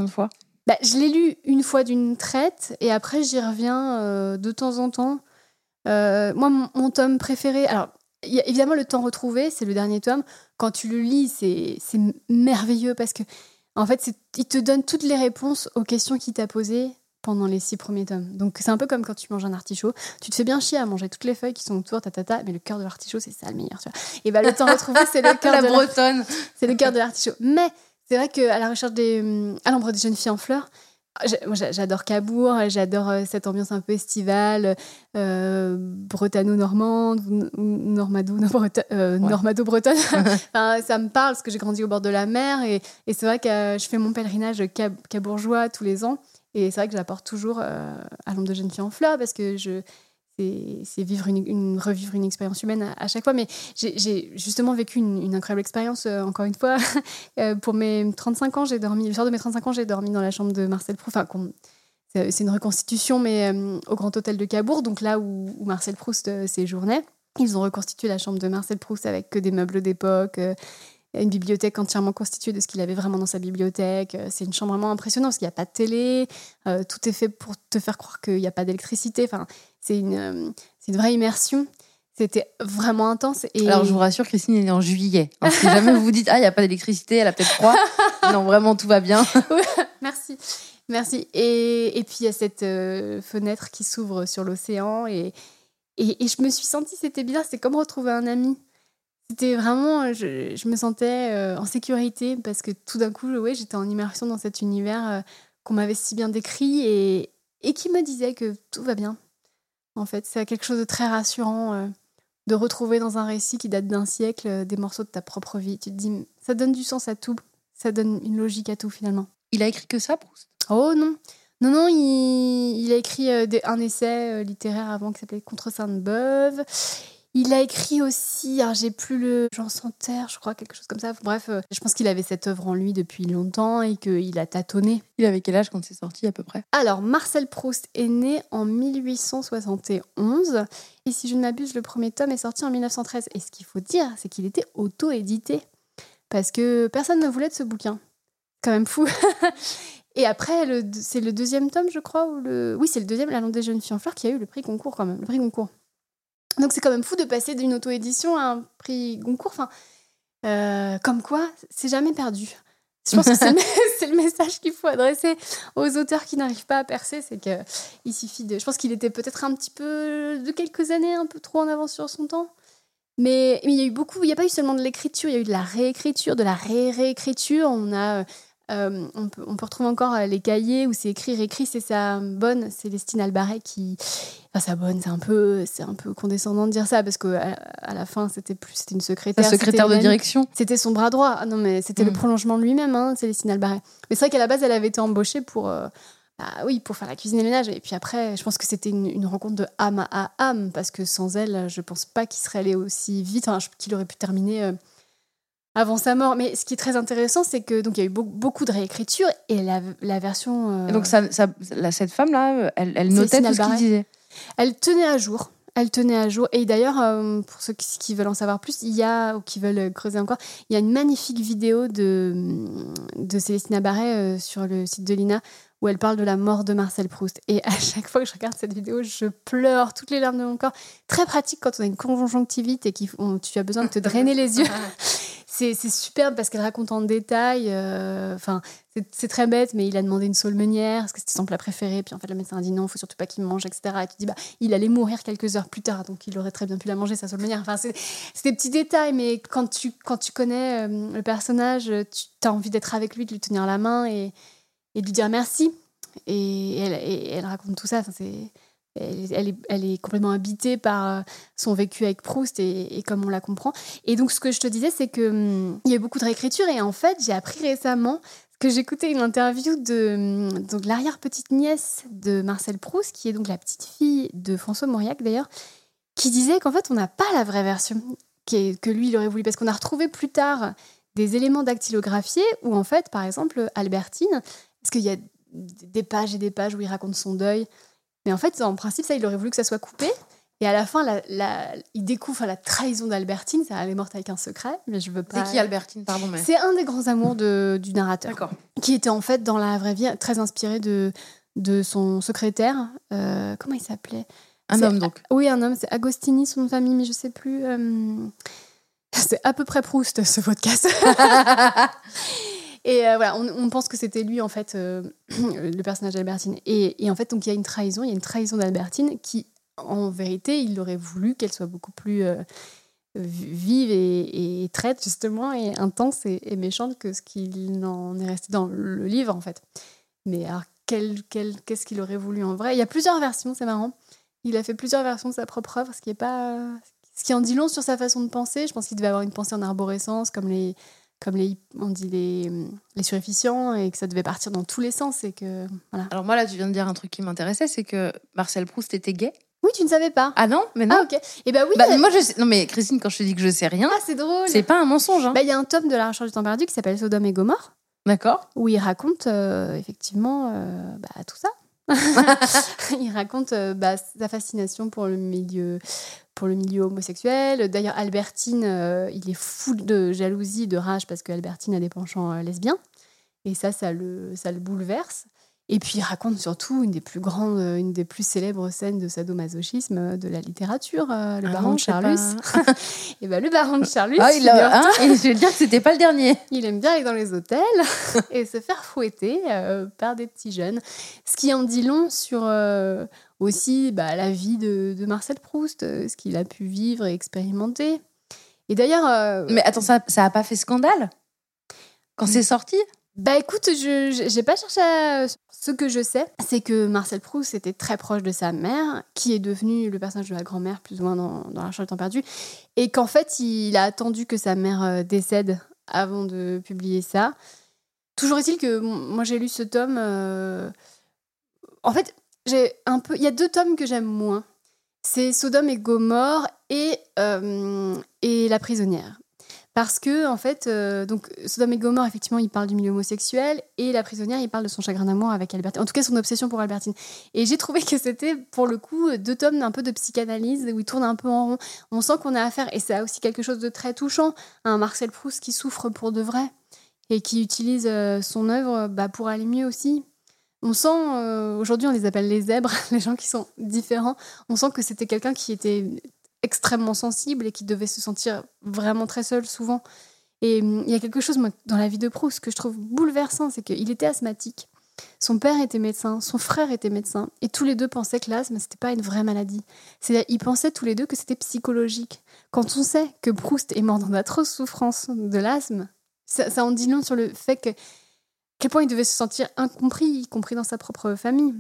Bah, je l'ai lu une fois d'une traite et après j'y reviens euh, de temps en temps. Euh, moi, mon, mon tome préféré, alors il y a évidemment Le Temps retrouvé, c'est le dernier tome. Quand tu le lis, c'est, c'est merveilleux parce que en fait, c'est, il te donne toutes les réponses aux questions qu'il t'a posées pendant les six premiers tomes. Donc c'est un peu comme quand tu manges un artichaut. Tu te fais bien chier à manger toutes les feuilles qui sont autour, ta, ta, ta, mais le cœur de l'artichaut, c'est ça le meilleur. Tu vois. Et bah, Le Temps retrouvé, c'est le cœur La de bretonne. la... c'est le cœur de l'artichaut. Mais c'est vrai qu'à la recherche des... à l'ombre des jeunes filles en fleurs, moi, j'adore Cabourg, j'adore cette ambiance un peu estivale, euh, bretano-normande, normado, euh, ouais. normado-bretonne. Enfin, ça me parle parce que j'ai grandi au bord de la mer et, et c'est vrai que je fais mon pèlerinage cab- cabourgeois tous les ans et c'est vrai que j'apporte toujours euh, à l'ombre de jeunes filles en fleurs parce que je... C'est, c'est vivre une, une, revivre une expérience humaine à, à chaque fois. Mais j'ai, j'ai justement vécu une, une incroyable expérience, euh, encore une fois. euh, pour mes trente-cinq ans, j'ai dormi, le soir de mes trente-cinq ans, j'ai dormi dans la chambre de Marcel Proust. Enfin, c'est, c'est une reconstitution, mais euh, au Grand Hôtel de Cabourg, donc là où, où Marcel Proust euh, séjournait. Ils ont reconstitué la chambre de Marcel Proust avec que des meubles d'époque, euh, une bibliothèque entièrement constituée de ce qu'il avait vraiment dans sa bibliothèque. C'est une chambre vraiment impressionnante parce qu'il n'y a pas de télé, euh, tout est fait pour te faire croire qu'il n'y a pas d'électricité. Enfin, c'est une, euh, c'est une vraie immersion. C'était vraiment intense. Et... Alors, je vous rassure, Christine est née en juillet. Hein, si jamais vous vous dites « Ah, il n'y a pas d'électricité, elle a peut-être froid », non, vraiment, tout va bien. Merci. Merci. Et, et puis, il y a cette euh, fenêtre qui s'ouvre sur l'océan. Et, et, et je me suis sentie, c'était bizarre, c'est comme retrouver un ami. C'était vraiment, je, je me sentais euh, en sécurité parce que tout d'un coup, ouais, j'étais en immersion dans cet univers euh, qu'on m'avait si bien décrit et, et qui me disait que tout va bien. En fait, c'est quelque chose de très rassurant euh, de retrouver dans un récit qui date d'un siècle euh, des morceaux de ta propre vie. Tu te dis, ça donne du sens à tout, ça donne une logique à tout finalement. Il a écrit que ça, Proust ? Oh non, non, non, il, il a écrit euh, des, un essai euh, littéraire avant qui s'appelait Contre Sainte-Beuve. Il a écrit aussi, alors j'ai plus le Jean sans terre, je crois, quelque chose comme ça. Bref, euh, je pense qu'il avait cette œuvre en lui depuis longtemps et qu'il a tâtonné. Il avait quel âge quand c'est sorti à peu près ? Alors, Marcel Proust est né en dix-huit cent soixante et onze et si je ne m'abuse, le premier tome est sorti en dix-neuf cent treize. Et ce qu'il faut dire, c'est qu'il était auto-édité parce que personne ne voulait de ce bouquin. Quand même fou. Et après, le, c'est le deuxième tome, je crois, ou le... oui, c'est le deuxième, La Lampe des jeunes filles en fleurs, qui a eu le prix Goncourt quand même, le prix Goncourt. Donc c'est quand même fou de passer d'une auto-édition à un prix Goncourt. Enfin, euh, comme quoi, c'est jamais perdu. Je pense que c'est le, c'est le message qu'il faut adresser aux auteurs qui n'arrivent pas à percer, c'est qu'il suffit de... Je pense qu'il était peut-être un petit peu, de quelques années, un peu trop en avance sur son temps. Mais, mais il y a eu beaucoup, il n'y a pas eu seulement de l'écriture, il y a eu de la réécriture, de la ré-réécriture. On a... Euh, on, peut, on peut retrouver encore les cahiers où c'est écrit, réécrit, c'est sa bonne, Célestine Albaret qui... Enfin, sa bonne, c'est un peu, c'est un peu condescendant de dire ça, parce qu'à à la fin, c'était plus, c'était une secrétaire. Sa secrétaire de direction. C'était son bras droit. Ah non, mais c'était mmh. le prolongement de lui-même, hein, Célestine Albaret. Mais c'est vrai qu'à la base, elle avait été embauchée pour... Euh, bah, oui, pour faire la cuisine et le ménage. Et puis après, je pense que c'était une, une rencontre de âme à âme, parce que sans elle, je pense pas qu'il serait allé aussi vite, enfin, qu'il aurait pu terminer... Euh, avant sa mort. Mais ce qui est très intéressant, c'est que donc il y a eu beaucoup, beaucoup de réécriture et la, la version. Euh... Et donc ça, ça, la, cette femme-là, elle, elle notait tout ce qu'il disait. Elle tenait à jour. Elle tenait à jour. Et d'ailleurs, euh, pour ceux qui, qui veulent en savoir plus, il y a ou qui veulent creuser encore, il y a une magnifique vidéo de de Célestine Albaret euh, sur le site de l'I N A où elle parle de la mort de Marcel Proust. Et à chaque fois que je regarde cette vidéo, je pleure toutes les larmes de mon corps. Très pratique quand on a une conjonctivite et que tu as besoin de te drainer les yeux. C'est, c'est superbe parce qu'elle raconte en détail. Enfin, euh, c'est, c'est très bête, mais il a demandé une saule-meunière parce que c'était son plat préféré. Puis en fait, le médecin a dit non, il faut surtout pas qu'il mange, et cetera. Et tu dis, bah, il allait mourir quelques heures plus tard, donc il aurait très bien pu la manger, sa saule-meunière. Enfin, c'est, c'est des petits détails, mais quand tu, quand tu connais euh, le personnage, tu as envie d'être avec lui, de lui tenir la main et, et de lui dire merci. Et elle, et elle raconte tout ça. Enfin, c'est... Elle, elle, est, elle est complètement habitée par son vécu avec Proust et, et comme on la comprend. Et donc, ce que je te disais, c'est qu'il hum, y a beaucoup de réécriture. Et en fait, j'ai appris récemment que j'écoutais une interview de donc, l'arrière-petite-nièce de Marcel Proust, qui est donc la petite-fille de François Mauriac, d'ailleurs, qui disait qu'en fait, on n'a pas la vraie version qui est, que lui, il aurait voulu. Parce qu'on a retrouvé plus tard des éléments dactylographiés où, en fait, par exemple, Albertine, parce qu'il y a des pages et des pages où il raconte son deuil. Mais en fait, en principe, ça, il aurait voulu que ça soit coupé. Et à la fin, la, la, il découvre la trahison d'Albertine. Ça, elle est morte avec un secret, mais je veux pas. C'est qui Albertine, pardon mais... C'est un des grands amours de, du narrateur. D'accord. Qui était en fait, dans la vraie vie, très inspiré de, de son secrétaire. Euh, comment il s'appelait ? Un c'est, homme, donc. Oui, un homme. C'est Agostini, son nom de famille, mais je sais plus. Euh, c'est à peu près Proust, ce podcast. Et euh, voilà, on, on pense que c'était lui, en fait, euh, le personnage d'Albertine. Et, et en fait, donc il y a une trahison, il y a une trahison d'Albertine qui, en vérité, il aurait voulu qu'elle soit beaucoup plus euh, vive et, et traite, justement, et intense et, et méchante que ce qu'il en est resté dans le livre, en fait. Mais alors, quel, quel, qu'est-ce qu'il aurait voulu en vrai ? Il y a plusieurs versions, c'est marrant. Il a fait plusieurs versions de sa propre œuvre, ce qui est pas... ce qui en dit long sur sa façon de penser. Je pense qu'il devait avoir une pensée en arborescence, comme les... comme les, on dit les, les suréficients, et que ça devait partir dans tous les sens. Et que, voilà. Alors moi, là, tu viens de dire un truc qui m'intéressait, c'est que Marcel Proust était gay. Oui, tu ne savais pas. Ah non, mais non. Ah, ok. Et bah oui. Bah, elle... moi, je sais... Non, mais Christine, quand je te dis que je sais rien, ah, c'est drôle. C'est pas un mensonge. Hein. Bah, il y a un tome de La Recherche du temps perdu qui s'appelle Sodome et Gomorrhe. D'accord. Où il raconte, euh, effectivement, euh, bah, tout ça. Il raconte euh, bah, sa fascination pour le milieu... pour le milieu homosexuel. D'ailleurs, Albertine, euh, il est fou de jalousie, de rage, parce qu'Albertine a des penchants euh, lesbiens. Et ça, ça le, ça le bouleverse. Et puis, il raconte surtout une des plus grandes, une des plus célèbres scènes de sadomasochisme de la littérature, euh, le ah baron non, de Charlus. Pas... et ben, le baron de Charlus, ah, il a, hein, et je veux dire que c'était pas le dernier. Il aime bien aller dans les hôtels et se faire fouetter euh, par des petits jeunes. Ce qui en dit long sur... Euh, aussi bah, la vie de, de Marcel Proust, euh, ce qu'il a pu vivre et expérimenter. Et d'ailleurs... Euh, Mais attends, ça n'a pas fait scandale quand c'est sorti ? Bah écoute, je n'ai pas cherché à... Ce que je sais, c'est que Marcel Proust était très proche de sa mère, qui est devenue le personnage de la grand-mère, plus ou moins dans, dans La Recherche du temps perdu, et qu'en fait, il a attendu que sa mère décède avant de publier ça. Toujours est-il que moi, j'ai lu ce tome... Euh... En fait... J'ai un peu... Il y a deux tomes que j'aime moins. C'est Sodome et Gomorrhe et, euh, et La prisonnière. Parce que, en fait, euh, donc, Sodome et Gomorrhe, effectivement, il parle du milieu homosexuel, et La prisonnière, il parle de son chagrin d'amour avec Albertine. En tout cas, son obsession pour Albertine. Et j'ai trouvé que c'était, pour le coup, deux tomes un peu de psychanalyse, où il tourne un peu en rond. On sent qu'on a affaire, et c'est aussi quelque chose de très touchant, à un Marcel Proust qui souffre pour de vrai, et qui utilise euh, son œuvre bah, pour aller mieux aussi. On sent, euh, aujourd'hui on les appelle les zèbres, les gens qui sont différents, on sent que c'était quelqu'un qui était extrêmement sensible et qui devait se sentir vraiment très seul souvent. Et il euh, y a quelque chose moi, dans la vie de Proust que je trouve bouleversant, c'est qu'il était asthmatique, son père était médecin, son frère était médecin, et tous les deux pensaient que l'asthme, c'était pas une vraie maladie. C'est, ils pensaient tous les deux que c'était psychologique. Quand on sait que Proust est mort dans d'atroces souffrances de l'asthme, ça, ça en dit long sur le fait que à quel point il devait se sentir incompris, y compris dans sa propre famille.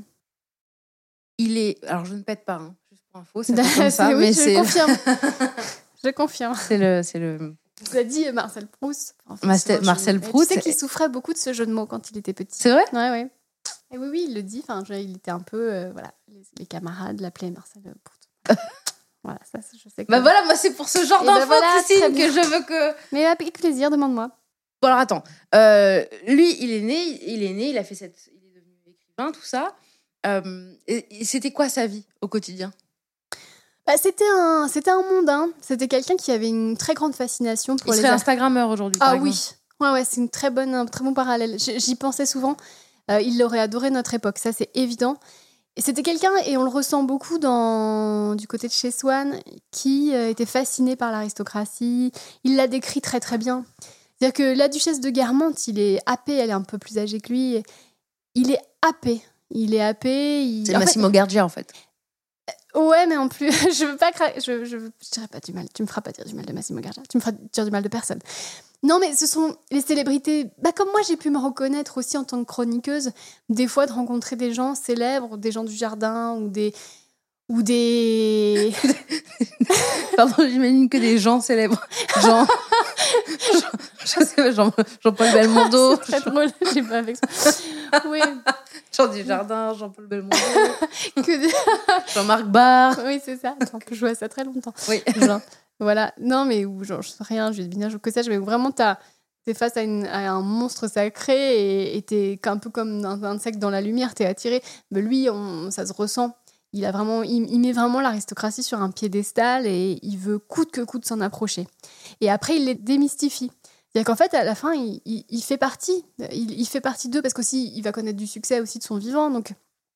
Il est... Alors, je ne pète pas, hein. Juste pour info, c'est comme ça, oui, mais je c'est... confirme. je confirme. C'est le... C'est le... Vous a dit Marcel Proust. Enfin, Marcel, Marcel Proust. Tu sais qu'il souffrait beaucoup de ce jeu de mots quand il était petit. C'est vrai ? Ouais, ouais. Et oui, oui, il le dit. Enfin, il était un peu... Euh, voilà, les, les camarades l'appelaient Marcel Proust. Voilà, ça, je sais que... Bah voilà, moi, c'est pour ce genre et d'infos, bah voilà, Christine, que je veux que... Mais avec plaisir, demande-moi. Bon, alors attends, euh, lui, il est né, il est né, il a fait cette, il est devenu écrivain, tout ça. Euh, et, et c'était quoi sa vie au quotidien ? Bah, c'était un, c'était un mondain. C'était quelqu'un qui avait une très grande fascination pour il les. Il serait Instagrammeur aujourd'hui. Ah par oui, exemple. ouais, ouais, c'est une très bonne, un très bon parallèle. J'y pensais souvent. Euh, il aurait adoré notre époque, ça c'est évident. Et c'était quelqu'un, et on le ressent beaucoup dans du côté de chez Swann, qui euh, était fasciné par l'aristocratie. Il l'a décrit très très bien. C'est-à-dire que la duchesse de Guermantes, il est happé, elle est un peu plus âgée que lui. Il est happé. Il est happé. Il... C'est en Massimo fait... Gardia, en fait. Ouais, mais en plus, je veux pas cra... je, je, je dirais pas du mal. Tu me feras pas dire du mal de Massimo Gardia. Tu me feras dire du mal de personne. Non, mais ce sont les célébrités. Bah, comme moi, j'ai pu me reconnaître aussi en tant que chroniqueuse, des fois de rencontrer des gens célèbres, des gens du jardin ou des. Ou des. Pardon, j'imagine que des gens célèbres. Jean. Jean je sais pas, Jean, Jean-Paul Belmondo. C'est très drôle, j'ai pas avec ça. Oui. Jean Dujardin, Jean-Paul Belmondo. que des... Jean-Marc Barr. Oui, c'est ça. On peut jouer à ça très longtemps. Oui. Genre, voilà. Non, mais où, genre, je sais rien, je vais devenir que ça. Mais vraiment, t'as. T'es face à, une, à un monstre sacré et, et t'es un peu comme un insecte dans la lumière, t'es attiré. Mais lui, on, ça se ressent. Il, a vraiment, il, il met vraiment l'aristocratie sur un piédestal et il veut coûte que coûte s'en approcher. Et après, il les démystifie. C'est-à-dire qu'en fait, à la fin, il, il, il fait partie. Il, il fait partie d'eux parce qu'aussi, il va connaître du succès aussi de son vivant. Donc,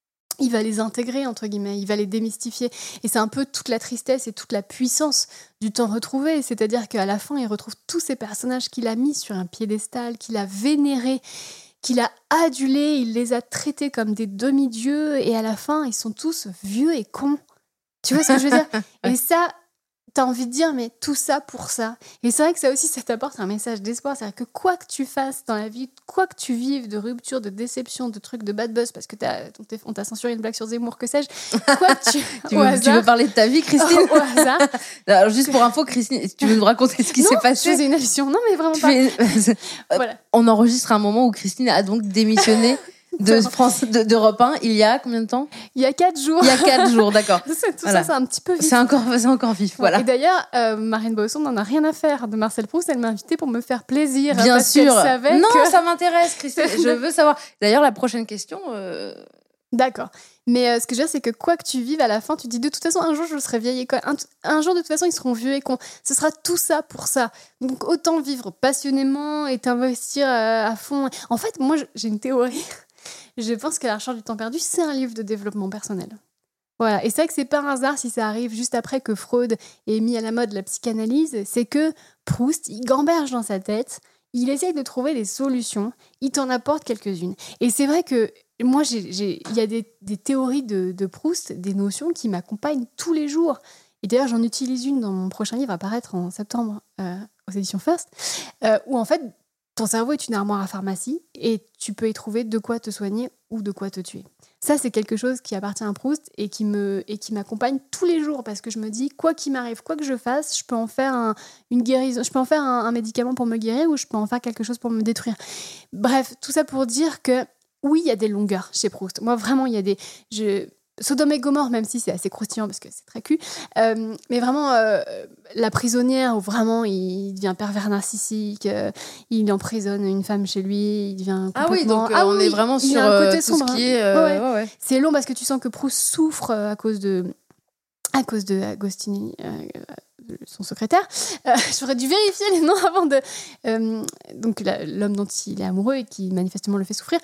il va les intégrer, entre guillemets. Il va les démystifier. Et c'est un peu toute la tristesse et toute la puissance du temps retrouvé. C'est-à-dire qu'à la fin, il retrouve tous ces personnages qu'il a mis sur un piédestal, qu'il a vénérés, qu'il a adulés. Il les a traités comme des demi-dieux. Et à la fin, ils sont tous vieux et cons. Tu vois ce que je veux dire ? Et ça... T'as envie de dire, mais tout ça pour ça. Et c'est vrai que ça aussi, ça t'apporte un message d'espoir. C'est-à-dire que quoi que tu fasses dans la vie, quoi que tu vives de rupture, de déception, de trucs, de bad buzz, parce que t'as, on t'a censuré une blague sur Zemmour, que sais-je, quoi que tu... tu, veux, hasard, tu veux parler de ta vie, Christine ? Au hasard. Alors, juste pour info, Christine, tu veux nous raconter ce qui non, s'est passé ? Je faisais une allusion. Non, mais vraiment pas. Fais... voilà. On enregistre un moment où Christine a donc démissionné de France, de, d'Europe un, il y a combien de temps ? Il y a quatre jours. Il y a quatre jours, d'accord. C'est, tout voilà. ça, c'est un petit peu vif. C'est encore, c'est encore vif, voilà. Et d'ailleurs, euh, Marine Bausson n'en a rien à faire de Marcel Proust. Elle m'a invitée pour me faire plaisir. Bien parce sûr. qu'elle savait non, que... ça m'intéresse, Christine. Je veux savoir. D'ailleurs, la prochaine question... Euh... D'accord. Mais euh, ce que je veux dire, c'est que quoi que tu vives, à la fin, tu te dis de toute façon, un jour, je serai vieille et con. Un, un jour, de toute façon, ils seront vieux et cons. Ce sera tout ça pour ça. Donc, autant vivre passionnément et t'investir euh, à fond. En fait, moi, j'ai une théorie... Je pense que La Recherche du temps perdu, c'est un livre de développement personnel. Voilà. Et c'est vrai que c'est pas un hasard si ça arrive juste après que Freud ait mis à la mode la psychanalyse. C'est que Proust, il gamberge dans sa tête, il essaye de trouver des solutions, il t'en apporte quelques-unes. Et c'est vrai que moi, j'ai, j'ai, il y a des, des théories de, de Proust, des notions qui m'accompagnent tous les jours. Et d'ailleurs, j'en utilise une dans mon prochain livre à paraître en septembre euh, aux éditions First, euh, où en fait, ton cerveau est une armoire à pharmacie et tu peux y trouver de quoi te soigner ou de quoi te tuer. Ça, c'est quelque chose qui appartient à Proust et qui, me, et qui m'accompagne tous les jours parce que je me dis, quoi qu'il m'arrive, quoi que je fasse, je peux en faire un, une guérison, je peux en faire un, un médicament pour me guérir ou je peux en faire quelque chose pour me détruire. Bref, tout ça pour dire que oui, il y a des longueurs chez Proust. Moi, vraiment, il y a des... Je, Sodome et Gomorrhe, même si c'est assez croustillant parce que c'est très cul, euh, mais vraiment euh, La prisonnière où vraiment il devient pervers narcissique, euh, il emprisonne une femme chez lui, il devient complètement... Ah oui, donc euh, ah, on oui, est vraiment sur euh, tout sombre, ce qui est... Euh, ouais. Ouais, ouais. C'est long parce que tu sens que Proust souffre à cause de... à cause de Agostini, euh, son secrétaire. Euh, j'aurais dû vérifier les noms avant de... Euh, donc la, l'homme dont il est amoureux et qui manifestement le fait souffrir.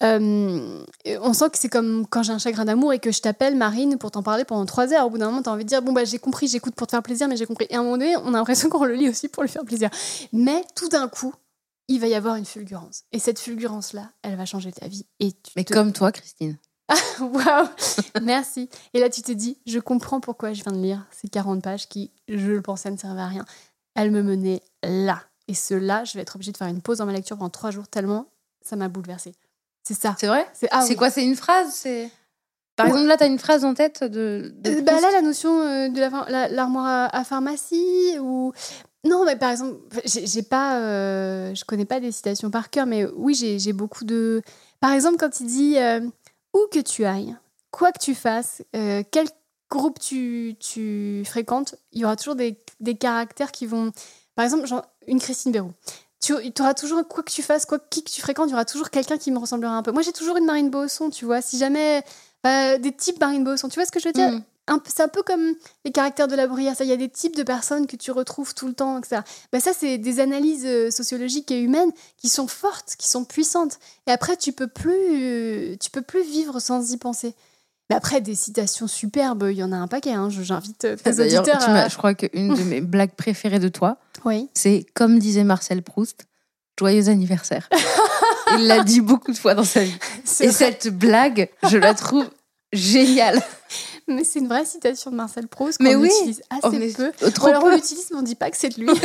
Euh, on sent que c'est comme quand j'ai un chagrin d'amour et que je t'appelle, Marine, pour t'en parler pendant trois heures. Au bout d'un moment, t'as envie de dire, bon, bah j'ai compris, j'écoute pour te faire plaisir, mais j'ai compris. Et à un moment donné, on a l'impression qu'on le lit aussi pour lui faire plaisir. Mais tout d'un coup, il va y avoir une fulgurance. Et cette fulgurance-là, elle va changer ta vie. Et tu mais te... comme toi, Christine. Waouh, merci. Et là, tu te dis, je comprends pourquoi je viens de lire ces quarante pages qui, je le pensais, ne servaient à rien. Elles me menaient là. Et ce là, je vais être obligée de faire une pause dans ma lecture pendant trois jours tellement ça m'a bouleversée. C'est ça. C'est vrai ? C'est, ah, c'est oui. quoi ? C'est une phrase ? C'est... Par ouais. exemple, là, tu as une phrase en tête de, de euh, bah Là, la notion euh, de la, la, l'armoire à, à pharmacie ou... Non, mais par exemple, j'ai, j'ai pas, euh, je connais pas des citations par cœur, mais oui, j'ai, j'ai beaucoup de... Par exemple, quand il dit... Euh, où que tu ailles, quoi que tu fasses, euh, quel groupe tu, tu fréquentes, il y aura toujours des, des caractères qui vont... Par exemple, genre une Christine Béroux. Tu auras toujours, quoi que tu fasses, quoi qui que tu fréquentes, il y aura toujours quelqu'un qui me ressemblera un peu. Moi, j'ai toujours une Marine Bausson, tu vois. Si jamais... Euh, des types Marine Bausson, tu vois ce que je veux dire ? mmh. un, C'est un peu comme les caractères de La Bruyère. Il y a des types de personnes que tu retrouves tout le temps, et cetera. Ben ça, c'est des analyses euh, sociologiques et humaines qui sont fortes, qui sont puissantes. Et après, tu peux plus, euh, tu peux plus vivre sans y penser. Mais après, des citations superbes, il y en a un paquet. Hein. J'invite tes D'ailleurs, auditeurs tu à... m'as, je crois qu'une de mes blagues préférées de toi, oui. c'est, comme disait Marcel Proust, joyeux anniversaire. Il l'a dit beaucoup de fois dans sa vie. C'est et vrai. Cette blague, je la trouve géniale. Mais c'est une vraie citation de Marcel Proust qu'on mais oui, utilise assez est... peu. Trop Ou alors peu. on l'utilise, mais on ne dit pas que c'est de lui.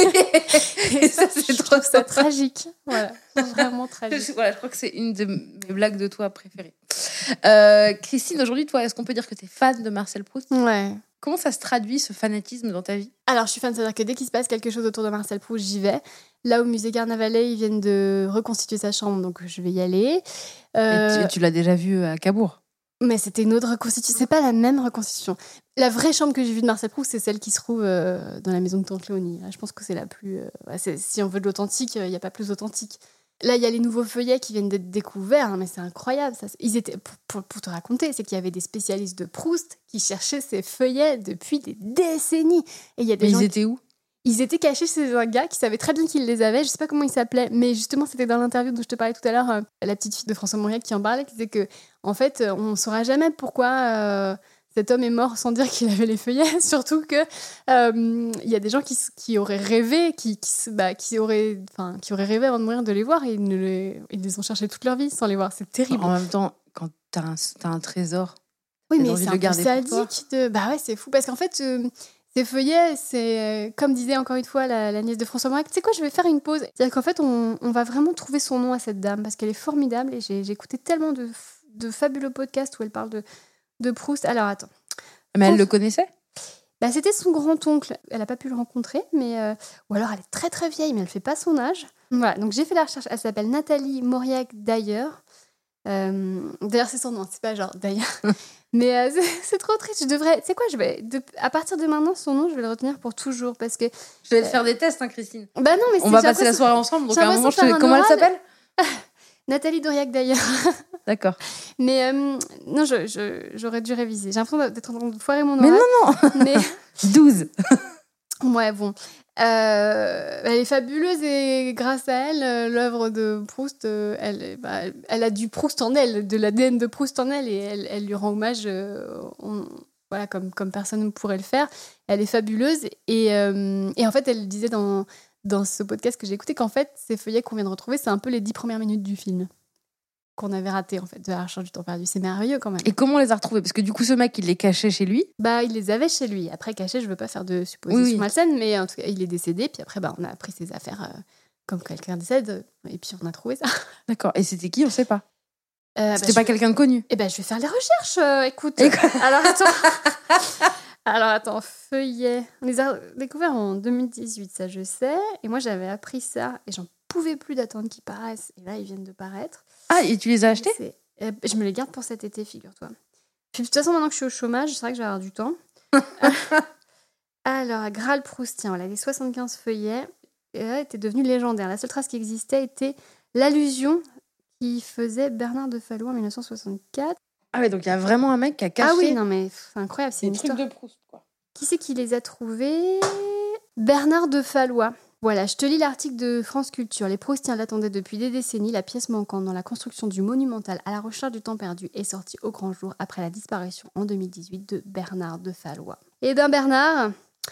Et ça, c'est trop ça tragique. Voilà, vraiment tragique. Voilà, je crois que c'est une de mes blagues de toi préférées. Euh, Christine, aujourd'hui, toi, est-ce qu'on peut dire que tu es fan de Marcel Proust ? Ouais. Comment ça se traduit, ce fanatisme, dans ta vie ? Alors, je suis fan, c'est-à-dire que dès qu'il se passe quelque chose autour de Marcel Proust, j'y vais. Là, au musée Carnavalet, ils viennent de reconstituer sa chambre, donc je vais y aller. Euh... Tu, tu l'as déjà vu à Cabourg ? Mais c'était une autre reconstitution. C'est pas la même reconstitution. La vraie chambre que j'ai vue de Marcel Proust, c'est celle qui se trouve euh, dans la maison de Tante Léonie. Là, je pense que c'est la plus... Euh, ouais, c'est, si on veut de l'authentique, il euh, n'y a pas plus authentique. Là, il y a les nouveaux feuillets qui viennent d'être découverts, hein, mais c'est incroyable. Ça. Ils étaient, pour, pour, pour te raconter, c'est qu'il y avait des spécialistes de Proust qui cherchaient ces feuillets depuis des décennies. Et il y a des mais gens ils étaient qui... où? Ils étaient cachés chez un gars qui savait très bien qu'il les avait. Je sais pas comment il s'appelait, mais justement, c'était dans l'interview dont je te parlais tout à l'heure, euh, la petite fille de François Mauriac qui en parlait, qui disait que, en fait, on ne saura jamais pourquoi euh, cet homme est mort sans dire qu'il avait les feuillets. Surtout que euh, il y a des gens qui, qui auraient rêvé, qui, qui, bah, qui, auraient, qui auraient rêvé avant de mourir de les voir et ils, ne les, ils les ont cherchés toute leur vie sans les voir. C'est terrible. En même temps, quand t'as un, t'as un trésor, oui, t'as mais envie c'est de le un peu garder pour toi. sadique. De... Bah ouais, c'est fou parce qu'en fait. Euh, Ces feuillets, c'est, comme disait encore une fois la, la nièce de François Mauriac, tu sais quoi, je vais faire une pause. C'est-à-dire qu'en fait, on, on va vraiment trouver son nom à cette dame, parce qu'elle est formidable, et j'ai, j'ai écouté tellement de, de fabuleux podcasts où elle parle de, de Proust. Alors, attends. Mais elle le connaissait? Bah, c'était son grand-oncle. Elle n'a pas pu le rencontrer, mais... Euh, ou alors, elle est très très vieille, mais elle ne fait pas son âge. Voilà, donc j'ai fait la recherche. Elle s'appelle Nathalie Mauriac d'ailleurs. Euh, d'ailleurs, c'est son nom, c'est pas genre d'ailleurs. Mais euh, c'est, c'est trop triste. Je devrais. Tu sais quoi, je vais. De, à partir de maintenant, son nom, je vais le retenir pour toujours parce que. Je vais te faire des tests, hein, Christine. Bah non, mais on va passer la soirée ensemble. Donc à un moment, je te... comment elle s'appelle? Nathalie Mauriac d'ailleurs. D'accord. Mais euh, non, je, je, j'aurais dû réviser. J'ai l'impression d'être en train de foirer mon oral. Mais non, non. Mais douze. Ouais, bon. Euh, elle est fabuleuse et grâce à elle, euh, l'œuvre de Proust, euh, elle, bah, elle a du Proust en elle, de l'A D N de Proust en elle, et elle, elle lui rend hommage, euh, on, voilà, comme, comme personne ne pourrait le faire. Elle est fabuleuse, et, euh, et en fait, elle disait dans, dans ce podcast que j'ai écouté qu'en fait, ces feuillets qu'on vient de retrouver, c'est un peu les dix premières minutes du film qu'on avait raté, en fait, de La Recherche du temps perdu. C'est merveilleux, quand même. Et comment on les a retrouvés? Parce que du coup, ce mec, il les cachait chez lui? Bah, il les avait chez lui. Après, caché, je veux pas faire de suppositions oui, oui. malsaines, mais en tout cas, il est décédé. Puis après, bah, on a pris ses affaires euh, comme quelqu'un décède. Et puis, on a trouvé ça. D'accord. Et c'était qui? On sait pas. Euh, c'était bah, pas je... quelqu'un de connu? Eh ben, je vais faire les recherches. Euh, écoute. Alors, attends. Alors, attends. Feuillet. On les a découverts en deux mille dix-huit, ça, je sais. Et moi, j'avais appris ça. Et j'en pouvais plus d'attendre qu'ils paraissent. Et là, ils viennent de paraître. Ah, et tu les as achetés? C'est... Je me les garde pour cet été, figure-toi. Puis, de toute façon, maintenant que je suis au chômage, c'est vrai que je vais avoir du temps. Alors, Graal proustien, voilà, les soixante-quinze feuillets euh, étaient devenus légendaires. La seule trace qui existait était l'allusion qui faisait Bernard de Fallois en dix-neuf cent soixante-quatre. Ah ouais, donc il y a vraiment un mec qui a caché... Ah oui, non mais c'est incroyable, c'est une truc histoire. de Proust, quoi. Qui c'est qui les a trouvés? Bernard de Fallois. Voilà, je te lis l'article de France Culture. Les Proustiens l'attendaient depuis des décennies. La pièce manquante dans la construction du monumental à la recherche du temps perdu est sortie au grand jour après la disparition en deux mille dix-huit de Bernard de Fallois. Eh bien Bernard...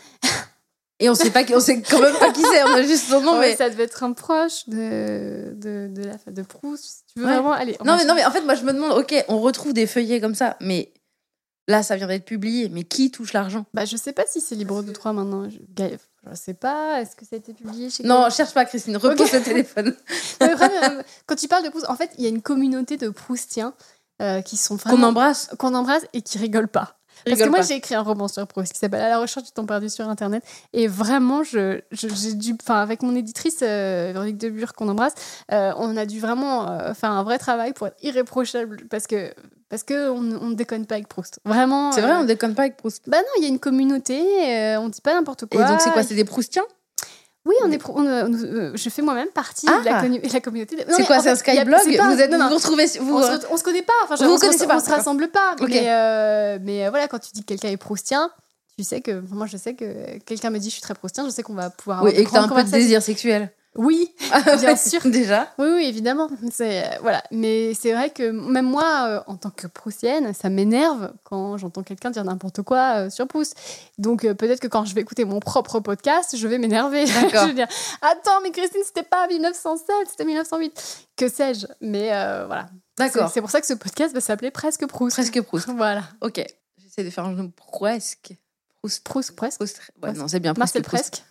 Et on sait pas, on sait quand même pas qui c'est, on a juste son nom. Ouais, mais ça devait être un proche de, de, de, la, de Proust. Si tu veux ouais. vraiment aller... Non mais, non, mais en fait, moi je me demande, ok, on retrouve des feuillets comme ça, mais... Là, ça vient d'être publié, mais qui touche l'argent? Bah, je sais pas si c'est libre de droit maintenant. Je, je sais pas. Est-ce que ça a été publié chez Non, quel... cherche pas, Christine. Repose okay. le téléphone. Mais vraiment, quand tu parles de Proust, en fait, il y a une communauté de Proustiens euh, qui sont vraiment... Qu'on embrasse. Qu'on embrasse et qui rigolent pas. Parce Rigole que moi, pas. j'ai écrit un roman sur Proust qui s'appelle « À la recherche du temps perdu sur Internet ». Et vraiment, je, je, j'ai dû... Enfin, avec mon éditrice, euh, Véronique Debure, qu'on embrasse, euh, on a dû vraiment euh, faire un vrai travail pour être irréprochable. Parce que... Parce qu'on ne déconne pas avec Proust. Vraiment. C'est vrai, euh... on ne déconne pas avec Proust. Bah non, il y a une communauté, euh, on ne dit pas n'importe quoi. Et donc, c'est quoi? C'est des Proustiens? Oui, on est pro- on, on, euh, je fais moi-même partie ah. de la, con- la communauté. De... Non, c'est quoi? C'est un Skyblog? Vous êtes, non, non. Vous retrouvez vous, on, se, on se connaît pas. Enfin, vous on vous connaissez se, pas. On se rassemble pas. Okay. Mais, euh, mais euh, voilà, quand tu dis que quelqu'un est proustien, tu sais que moi, je sais que quelqu'un me dit je suis très proustien, je sais qu'on va pouvoir. Oui, et que t'as un peu de désir sexuel. Oui, bien sûr. Déjà. Oui, oui, évidemment. C'est, euh, voilà. Mais c'est vrai que même moi, euh, en tant que proustienne, ça m'énerve quand j'entends quelqu'un dire n'importe quoi euh, sur Proust. Donc euh, peut-être que quand je vais écouter mon propre podcast, je vais m'énerver. D'accord. Je vais dire attends, mais Christine, c'était pas dix-neuf cent sept, c'était dix-neuf cent huit. Que sais-je? Mais euh, voilà. D'accord. C'est, c'est pour ça que ce podcast va s'appeler Presque Proust. Presque Proust. Voilà. Ok. J'essaie de faire un nom presque. Proust. Proust, presque. Proust. Ouais, presque. Non, c'est bien. Marcel presque.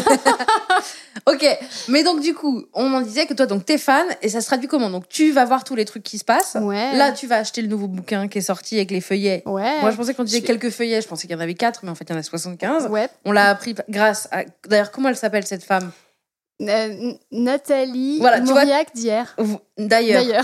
Ok, mais donc du coup, on en disait que toi, donc t'es fan, et ça se traduit comment? Donc tu vas voir tous les trucs qui se passent. Ouais. Là, tu vas acheter le nouveau bouquin qui est sorti avec les feuillets. Ouais. Moi, je pensais qu'on disait je... quelques feuillets, je pensais qu'il y en avait quatre, mais en fait, il y en a soixante-quinze. Ouais. On l'a appris grâce à... D'ailleurs, comment elle s'appelle, cette femme? Euh, Nathalie voilà, Mauriac d'hier. D'ailleurs. D'ailleurs.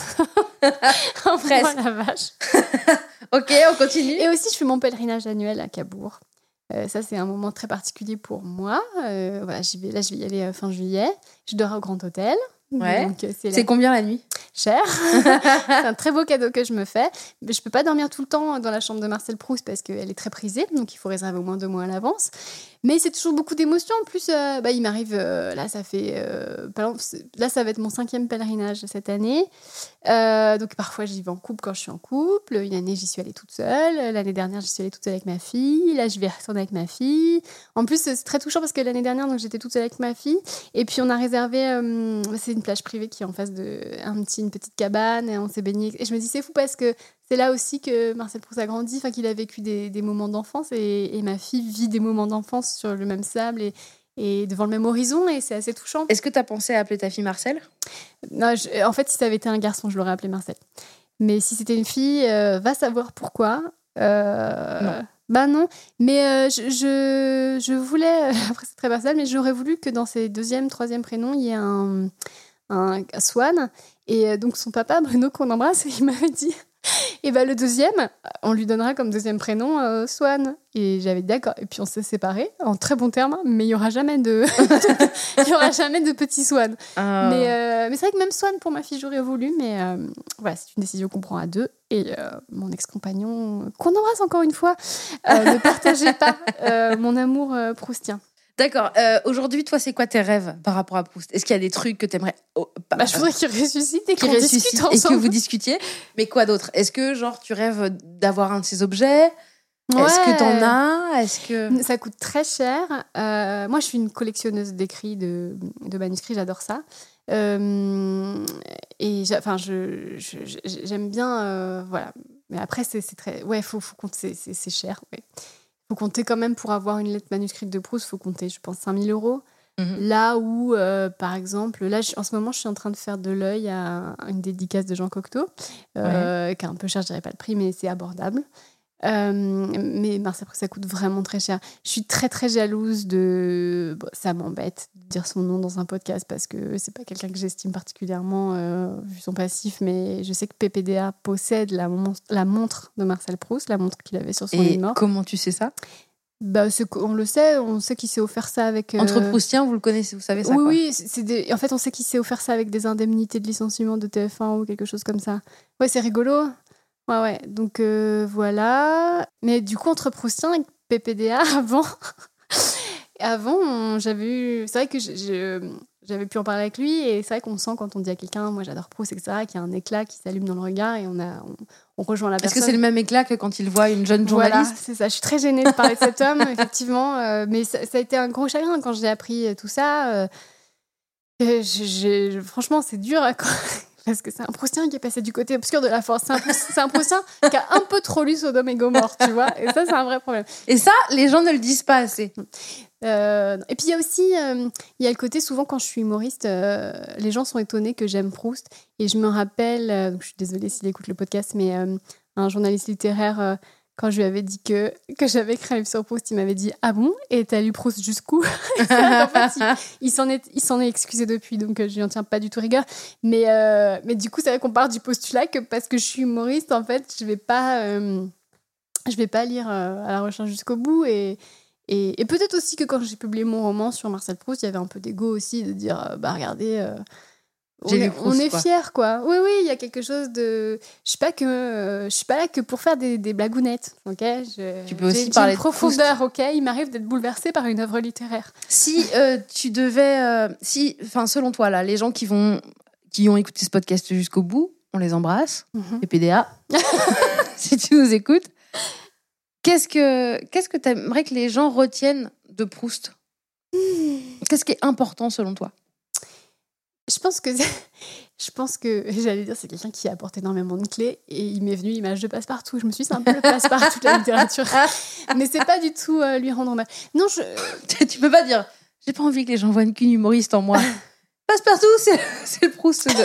Presque. Oh la vache. Ok, on continue. Et aussi, je fais mon pèlerinage annuel à Cabourg. Euh, ça, c'est un moment très particulier pour moi. Euh, voilà, j'y vais, là, je vais y aller euh, fin juillet. Je dors au Grand Hôtel. Ouais. Donc, c'est, c'est la... combien la nuit? Cher. C'est un très beau cadeau que je me fais. Mais je peux pas dormir tout le temps dans la chambre de Marcel Proust parce qu'elle est très prisée, donc il faut réserver au moins deux mois à l'avance. Mais c'est toujours beaucoup d'émotions. En plus, euh, bah, il m'arrive, euh, là, ça fait, euh, là, ça va être mon cinquième pèlerinage cette année. Euh, donc parfois, j'y vais en couple quand je suis en couple. Une année, j'y suis allée toute seule. L'année dernière, j'y suis allée toute seule avec ma fille. Là, je vais retourner avec ma fille. En plus, c'est très touchant parce que l'année dernière, donc, j'étais toute seule avec ma fille. Et puis, on a réservé, euh, c'est une plage privée qui est en face de un petit, une petite cabane. Et on s'est baigné. Et je me dis, c'est fou parce que c'est là aussi que Marcel Proust a grandi, enfin, qu'il a vécu des, des moments d'enfance. Et, et ma fille vit des moments d'enfance sur le même sable et, et devant le même horizon. Et c'est assez touchant. Est-ce que tu as pensé à appeler ta fille Marcel? Non, je, en fait, si ça avait été un garçon, je l'aurais appelé Marcel. Mais si c'était une fille, euh, va savoir pourquoi. Euh, non. Bah non. Mais euh, je, je, je voulais... Après, c'est très personnel, mais j'aurais voulu que dans ses deuxième, troisième prénoms, il y ait un, un, un Swan. Et donc, son papa, Bruno, qu'on embrasse, il m'avait dit... Et bah, le deuxième, on lui donnera comme deuxième prénom euh, Swan. Et j'avais dit d'accord. Et puis on s'est séparés en très bons termes, mais il y aura jamais de, il y aura jamais de petit Swan. Euh... Mais, euh, mais c'est vrai que même Swan pour ma fille j'aurais voulu, mais euh, voilà, c'est une décision qu'on prend à deux. Et euh, mon ex-compagnon, qu'on embrasse encore une fois, euh, ne partageait pas euh, mon amour euh, proustien. D'accord. Euh, aujourd'hui, toi, c'est quoi tes rêves par rapport à Proust? Est-ce qu'il y a des trucs que tu aimerais... Oh, bah, bah, je voudrais qu'il ressuscite et qu'il qu'on ressuscite discute ensemble. Et que vous discutiez. Mais quoi d'autre? Est-ce que, genre, tu rêves d'avoir un de ces objets? Ouais. Est-ce que t'en as? Est-ce que... Ça coûte très cher. Euh, moi, je suis une collectionneuse d'écrits, de, de manuscrits, j'adore ça. Euh, et enfin, je, je, j'aime bien... Euh, voilà. Mais après, c'est, c'est très... Ouais, faut, faut compter, c'est, c'est, c'est cher, ouais. Il faut compter quand même pour avoir une lettre manuscrite de Proust, il faut compter, je pense, cinq mille euros. Mmh. Là où, euh, par exemple, là, je, en ce moment, je suis en train de faire de l'œil à une dédicace de Jean Cocteau, euh, ouais. qui est un peu cher, je dirais pas le prix, mais c'est abordable. Euh, mais Marcel Proust, ça coûte vraiment très cher. Je suis très, très jalouse de... Bon, ça m'embête de dire son nom dans un podcast parce que c'est pas quelqu'un que j'estime particulièrement, euh, vu son passif, mais je sais que P P D A possède la, mon- la montre de Marcel Proust, la montre qu'il avait sur son lit de mort. Et comment tu sais ça? Bah, c'est, on le sait, on sait qu'il s'est offert ça avec... Euh... Entre Proustiens, vous le connaissez, vous savez ça, oui, quoi. Oui, c'est des... en fait, on sait qu'il s'est offert ça avec des indemnités de licenciement de T F un ou quelque chose comme ça. Ouais, c'est rigolo. Ouais, ouais. Donc, euh, voilà. Mais du coup, entre Proustiens et P P D A, avant... avant, on... j'avais eu... C'est vrai que je... Je... j'avais pu en parler avec lui, et c'est vrai qu'on sent quand on dit à quelqu'un, moi j'adore Proust, et cetera, qu'il y a un éclat qui s'allume dans le regard, et on, a... on... on rejoint la personne. Est-ce que c'est le même éclat que quand il voit une jeune journaliste? Voilà, c'est ça. Je suis très gênée de parler de cet homme, effectivement. Euh, mais ça, ça a été un gros chagrin quand j'ai appris tout ça. Euh, j'ai, j'ai, franchement, c'est dur, hein, quand... parce que c'est un Proustien qui est passé du côté obscur de la force. C'est un, c'est un Proustien qui a un peu trop lu Sodome et Gomorrhe, tu vois. Et ça, c'est un vrai problème. Et ça, les gens ne le disent pas assez. Euh, et puis il y a aussi euh, il y a le côté, souvent quand je suis humoriste, euh, les gens sont étonnés que j'aime Proust, et je me rappelle, euh, donc je suis désolée s'il écoute le podcast, mais euh, un journaliste littéraire, euh, quand je lui avais dit que, que j'avais écrit un livre sur Proust, il m'avait dit ah bon, et t'as lu Proust jusqu'où? En fait, il, il, s'en est, il s'en est excusé depuis, donc euh, je lui en tiens pas du tout rigueur, mais, euh, mais du coup c'est vrai qu'on part du postulat que parce que je suis humoriste, en fait je vais pas euh, je vais pas lire euh, à la recherche jusqu'au bout. Et Et, et peut-être aussi que quand j'ai publié mon roman sur Marcel Proust, il y avait un peu d'ego aussi, de dire, euh, bah regardez, euh, on, est, Proust, on est fiers, quoi. Oui, oui, il y a quelque chose de... Je suis pas que, euh, je suis pas là que pour faire des, des blagounettes, ok. Je, tu peux aussi j'ai, parler j'ai une profondeur, ok. Il m'arrive d'être bouleversée par une œuvre littéraire. Si euh, tu devais... Euh, si, enfin, selon toi, là, les gens qui, vont, qui ont écouté ce podcast jusqu'au bout, on les embrasse, mm-hmm. P P D A, si tu nous écoutes. Qu'est-ce que, qu'est-ce que tu aimerais que les gens retiennent de Proust? mmh. Qu'est-ce qui est important selon toi? Je pense que, je pense que, j'allais dire, c'est quelqu'un qui apporte énormément de clés, et il m'est venu l'image de Passepartout. Je me suis dit, c'est un peu le Passepartout de la littérature. Mais c'est pas du tout euh, lui rendre hommage. Non, je... tu peux pas dire, j'ai pas envie que les gens voient qu'une humoriste en moi. Passepartout, c'est, c'est le Proust de...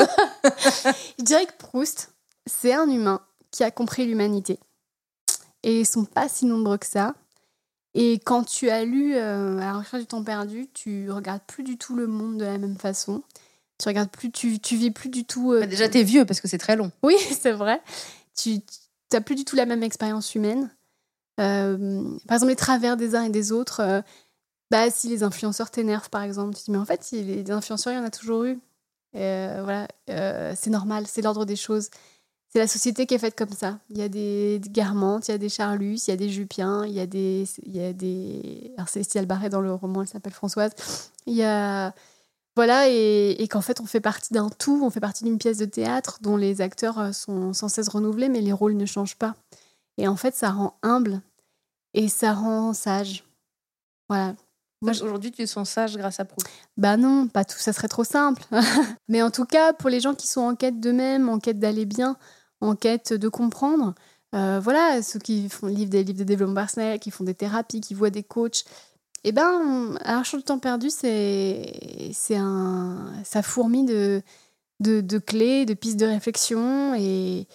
Je dirais que Proust, c'est un humain qui a compris l'humanité. Et ils sont pas si nombreux que ça. Et quand tu as lu euh, À la recherche du temps perdu, tu regardes plus du tout le monde de la même façon. Tu regardes plus, tu, tu vis plus du tout... Euh, bah déjà, t'es vieux parce que c'est très long. Oui, c'est vrai. Tu n'as plus du tout la même expérience humaine. Euh, par exemple, les travers des uns et des autres. Euh, bah, si les influenceurs t'énervent, par exemple, tu te dis, mais en fait, les influenceurs, il y en a toujours eu. Euh, voilà, euh, c'est normal, c'est l'ordre des choses. C'est la société qui est faite comme ça. Il y a des, des Guermantes, il y a des Charlus, il y a des Jupiens, il y a des... Il y a des... Alors, Célestine Albaret, dans le roman, elle s'appelle Françoise. Il y a... Voilà, et, et qu'en fait, on fait partie d'un tout, on fait partie d'une pièce de théâtre dont les acteurs sont sans cesse renouvelés, mais les rôles ne changent pas. Et en fait, ça rend humble et ça rend sage. Voilà. Moi, aujourd'hui, tu te sens sage grâce à Proust. Bah non, pas tout, ça serait trop simple. Mais en tout cas, pour les gens qui sont en quête d'eux-mêmes, en quête d'aller bien, en quête de comprendre, euh, voilà, ceux qui font livre des livres de développement personnel, qui font des thérapies, qui voient des coachs, eh ben, à Argent de temps perdu, c'est, c'est un, ça fourmille de, de, de clés, de pistes de réflexion, et,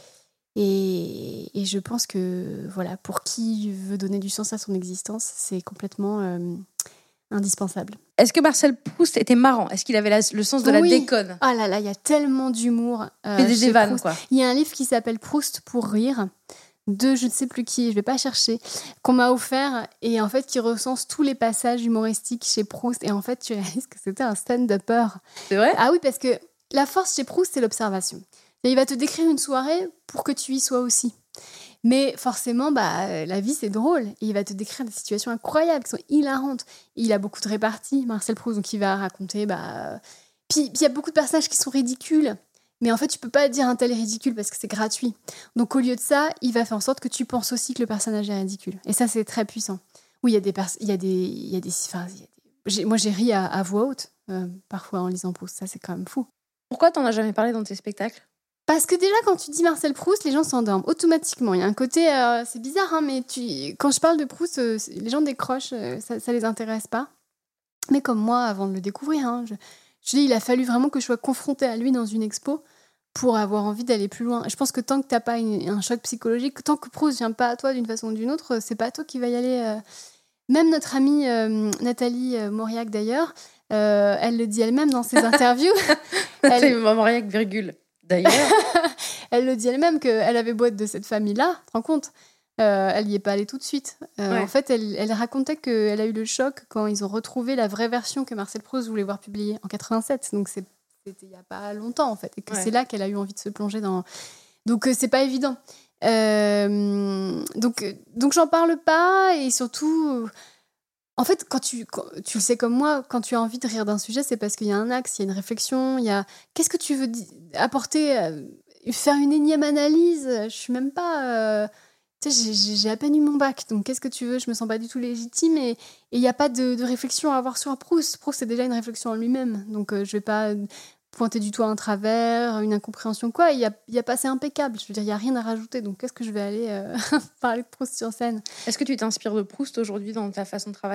et, et je pense que, voilà, pour qui veut donner du sens à son existence, c'est complètement euh, indispensable. Est-ce que Marcel Proust était marrant ? Est-ce qu'il avait la, le sens de la oui. déconne ? Ah là là, il y a tellement d'humour. Euh, des, des vannes, quoi. Il y a un livre qui s'appelle Proust pour rire, de je ne sais plus qui, je ne vais pas chercher, qu'on m'a offert, et en fait qui recense tous les passages humoristiques chez Proust. Et en fait, tu réalises que c'était un stand-upper. C'est vrai ? Ah oui, parce que la force chez Proust, c'est l'observation. Et il va te décrire une soirée pour que tu y sois aussi. Mais forcément, bah, la vie, c'est drôle. Et il va te décrire des situations incroyables, qui sont hilarantes. Et il a beaucoup de réparties, Marcel Proust, donc il va raconter... Bah... Puis il y a beaucoup de personnages qui sont ridicules. Mais en fait, tu peux pas dire un tel est ridicule parce que c'est gratuit. Donc au lieu de ça, il va faire en sorte que tu penses aussi que le personnage est ridicule. Et ça, c'est très puissant. Oui, il y a des... Pers- il y a des, il y a des, enfin, il y a des... J'ai... Moi, j'ai ri à, à voix haute, euh, parfois, en lisant Proust. Ça, c'est quand même fou. Pourquoi t'en as jamais parlé dans tes spectacles ? Parce que déjà, quand tu dis Marcel Proust, les gens s'endorment automatiquement. Il y a un côté... Euh, c'est bizarre, hein, mais tu... quand je parle de Proust, euh, les gens décrochent, euh, ça, ça les intéresse pas. Mais comme moi, avant de le découvrir, hein, je, je dis, il a fallu vraiment que je sois confrontée à lui dans une expo pour avoir envie d'aller plus loin. Je pense que tant que t'as pas une, un choc psychologique, tant que Proust vient pas à toi d'une façon ou d'une autre, c'est pas toi qui va y aller. Euh... Même notre amie euh, Nathalie euh, Mauriac, d'ailleurs, euh, elle le dit elle-même dans ses interviews. Nathalie Mauriac, virgule. D'ailleurs, elle le dit elle-même qu'elle avait beau être de cette famille-là, tu te rends compte, euh, elle n'y est pas allée tout de suite. Euh, ouais. En fait, elle, elle racontait qu'elle a eu le choc quand ils ont retrouvé la vraie version que Marcel Proust voulait voir publiée en quatre-vingt-sept. Donc c'est, c'était il n'y a pas longtemps, en fait. Et que ouais. c'est là qu'elle a eu envie de se plonger dans... Donc euh, c'est pas évident. Euh, donc, donc j'en parle pas, et surtout... En fait, quand tu, quand, tu le sais comme moi, quand tu as envie de rire d'un sujet, c'est parce qu'il y a un axe, il y a une réflexion, il y a... Qu'est-ce que tu veux di- apporter euh, faire une énième analyse ? Je suis même pas... Euh... Tu sais, j'ai, j'ai à peine eu mon bac, donc qu'est-ce que tu veux ? Je me sens pas du tout légitime, et il n'y a pas de, de réflexion à avoir sur Proust. Proust, c'est déjà une réflexion en lui-même, donc euh, je vais pas pointer du tout un travers, une incompréhension, quoi. Il y a, il y a pas, c'est impeccable, je veux dire, il n'y a rien à rajouter, donc qu'est-ce que je vais aller euh, parler de Proust sur scène ? Est-ce que tu t'inspires de Proust aujourd'hui dans ta façon de travailler ?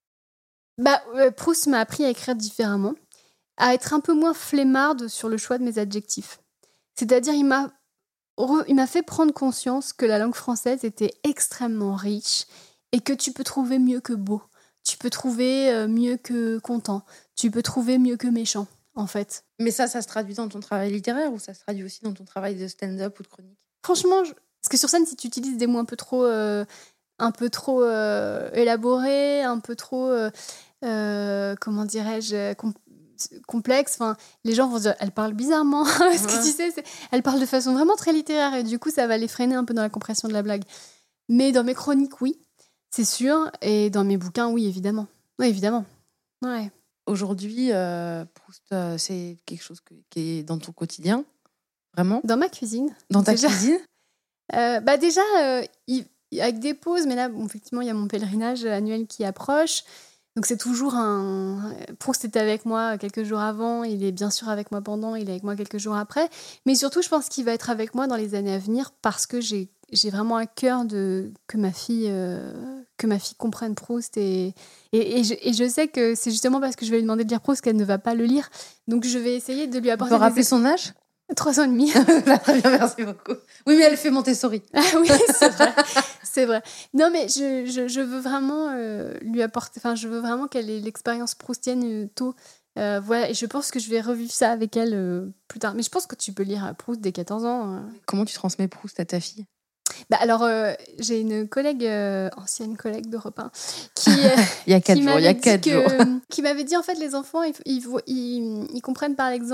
Bah, euh, Proust m'a appris à écrire différemment, à être un peu moins flemmarde sur le choix de mes adjectifs. C'est-à-dire, il m'a, re, il m'a fait prendre conscience que la langue française était extrêmement riche et que tu peux trouver mieux que beau, tu peux trouver euh, mieux que content, tu peux trouver mieux que méchant, en fait. Mais ça, ça se traduit dans ton travail littéraire ou ça se traduit aussi dans ton travail de stand-up ou de chronique ? Franchement, je... parce que sur scène, si tu utilises des mots un peu trop... Euh, un peu trop euh, élaboré, un peu trop, euh, euh, comment dirais-je, com- complexe. Enfin, les gens vont se dire, elle parle bizarrement. Parce que tu sais, c'est... elle parle de façon vraiment très littéraire, et du coup, ça va les freiner un peu dans la compréhension de la blague. Mais dans mes chroniques, oui, c'est sûr. Et dans mes bouquins, oui, évidemment. Oui, évidemment. Ouais. Aujourd'hui, euh, Proust, euh, c'est quelque chose que, qui est dans ton quotidien, vraiment ? Dans ma cuisine. Dans ta déjà. cuisine euh, Bah déjà, euh, il... avec des pauses, mais là, bon, effectivement, il y a mon pèlerinage annuel qui approche. Donc, c'est toujours un... Proust était avec moi quelques jours avant, il est bien sûr avec moi pendant, il est avec moi quelques jours après. Mais surtout, je pense qu'il va être avec moi dans les années à venir parce que j'ai, j'ai vraiment à cœur de... que, ma fille, euh... que ma fille comprenne Proust. Et, et, et, je... et je sais que c'est justement parce que je vais lui demander de lire Proust qu'elle ne va pas le lire. Donc, je vais essayer de lui apporter... On peut rappeler des... son âge ? Trois ans et demi. Très bien, merci beaucoup. Oui, mais elle fait Montessori. Ah oui, c'est vrai. C'est vrai. Non, mais je, je, je veux vraiment euh, lui apporter... Enfin, je veux vraiment qu'elle ait l'expérience proustienne euh, tôt. Euh, voilà, et je pense que je vais revivre ça avec elle euh, plus tard. Mais je pense que tu peux lire Proust dès quatorze ans. Euh. Comment tu transmets Proust à ta fille ? Bah alors, euh, j'ai une collègue, euh, ancienne collègue d'Europe un, qui, euh, il y a quatre qui jours, il y a quatre que, jours. qui m'avait dit, en fait, les enfants, ils, ils, ils, ils comprennent par l'exemple.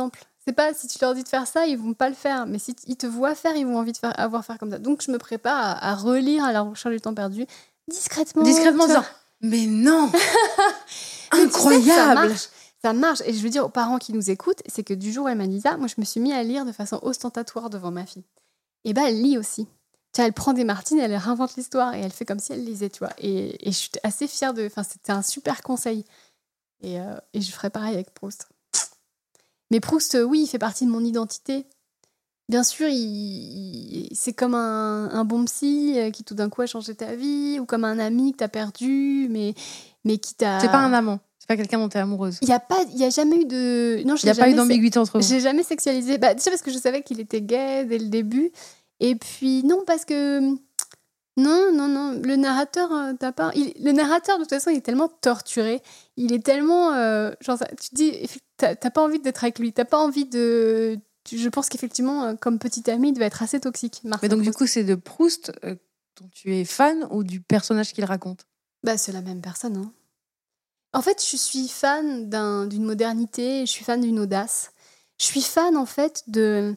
C'est pas si tu leur dis de faire ça, ils vont pas le faire. Mais si t- ils te voient faire, ils vont envie de faire, avoir faire comme ça. Donc je me prépare à, à relire à la recherche du temps perdu discrètement. Discrètement, tu vois. ça. Mais non. Mais tu sais que ça Incroyable. marche. Ça marche. Et je veux dire aux parents qui nous écoutent, c'est que du jour où elle m'a dit ça, moi je me suis mis à lire de façon ostentatoire devant ma fille. Et ben elle lit aussi. Tu vois, elle prend des Martines, elle réinvente l'histoire et elle fait comme si elle lisait, tu vois. Et, et je suis assez fière de. Enfin, c'était un super conseil. Et, euh, et je ferai pareil avec Proust. Mais Proust, euh, oui, il fait partie de mon identité. Bien sûr, il, il- c'est comme un, un bon psy euh, qui tout d'un coup a changé ta vie, ou comme un ami que t'as perdu, mais, mais qui t'a. C'est pas un amant. C'est pas quelqu'un dont t'es amoureuse. Il y a pas, il y a jamais eu de. Non, je Il y a l'ai pas eu jamais sé- d'ambiguïté entre vous. J'ai jamais sexualisé. Bah, déjà parce que je savais qu'il était gay dès le début. Et puis non, parce que non, non, non. Le narrateur, euh, t'as pas. il- Le narrateur de toute façon, il est tellement torturé. Il est tellement. euh, Genre, ça- tu te dis, effe- t'as t'as pas envie d'être avec lui. T'as pas envie de. tu- Je pense qu'effectivement, euh, comme petit ami, il devait être assez toxique. Mais Marcel donc, du Proust. coup, c'est de Proust euh, dont tu es fan ou du personnage qu'il raconte? Bah, c'est la même personne. Hein. En fait, je suis fan d'un- d'une modernité, je suis fan d'une audace. Je suis fan, en fait, de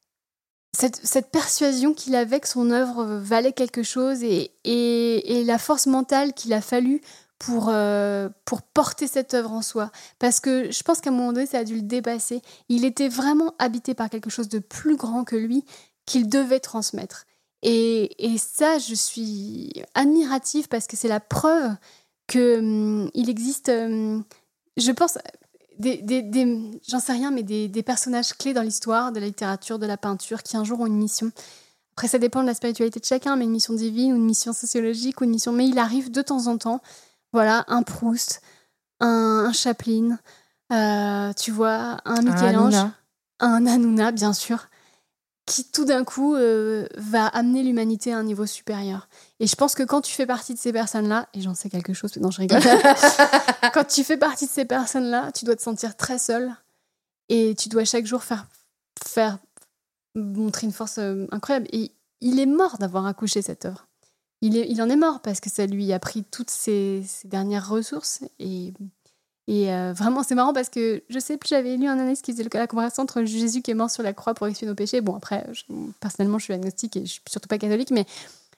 cette, cette persuasion qu'il avait que son œuvre valait quelque chose et, et, et la force mentale qu'il a fallu pour, euh, pour porter cette œuvre en soi. Parce que je pense qu'à un moment donné, ça a dû le dépasser. Il était vraiment habité par quelque chose de plus grand que lui qu'il devait transmettre. Et, et ça, je suis admirative parce que c'est la preuve que hum, il existe, hum, je pense, des, des, des- j'en sais rien, mais des, des personnages clés dans l'histoire, de la littérature, de la peinture, qui un jour ont une mission. Après, ça dépend de la spiritualité de chacun, mais une mission divine, ou une mission sociologique, ou une mission. Mais il arrive de temps en temps, voilà, un Proust, un, un Chaplin, euh, tu vois, un Michel-Ange, Hanouna. un Hanouna, bien sûr, qui tout d'un coup euh, va amener l'humanité à un niveau supérieur. Et je pense que quand tu fais partie de ces personnes-là, et j'en sais quelque chose, non, je rigole, quand tu fais partie de ces personnes-là, tu dois te sentir très seul et tu dois chaque jour faire, faire montrer une force euh, incroyable. Et il est mort d'avoir accouché cette œuvre. Il, est, il en est mort parce que ça lui a pris toutes ses, ses dernières ressources. Et, et euh, vraiment, c'est marrant parce que je sais plus, j'avais lu un analyse qui faisait le- la comparaison entre Jésus qui est mort sur la croix pour expier nos péchés. Bon, après, je- personnellement, je suis agnostique et je suis surtout pas catholique, mais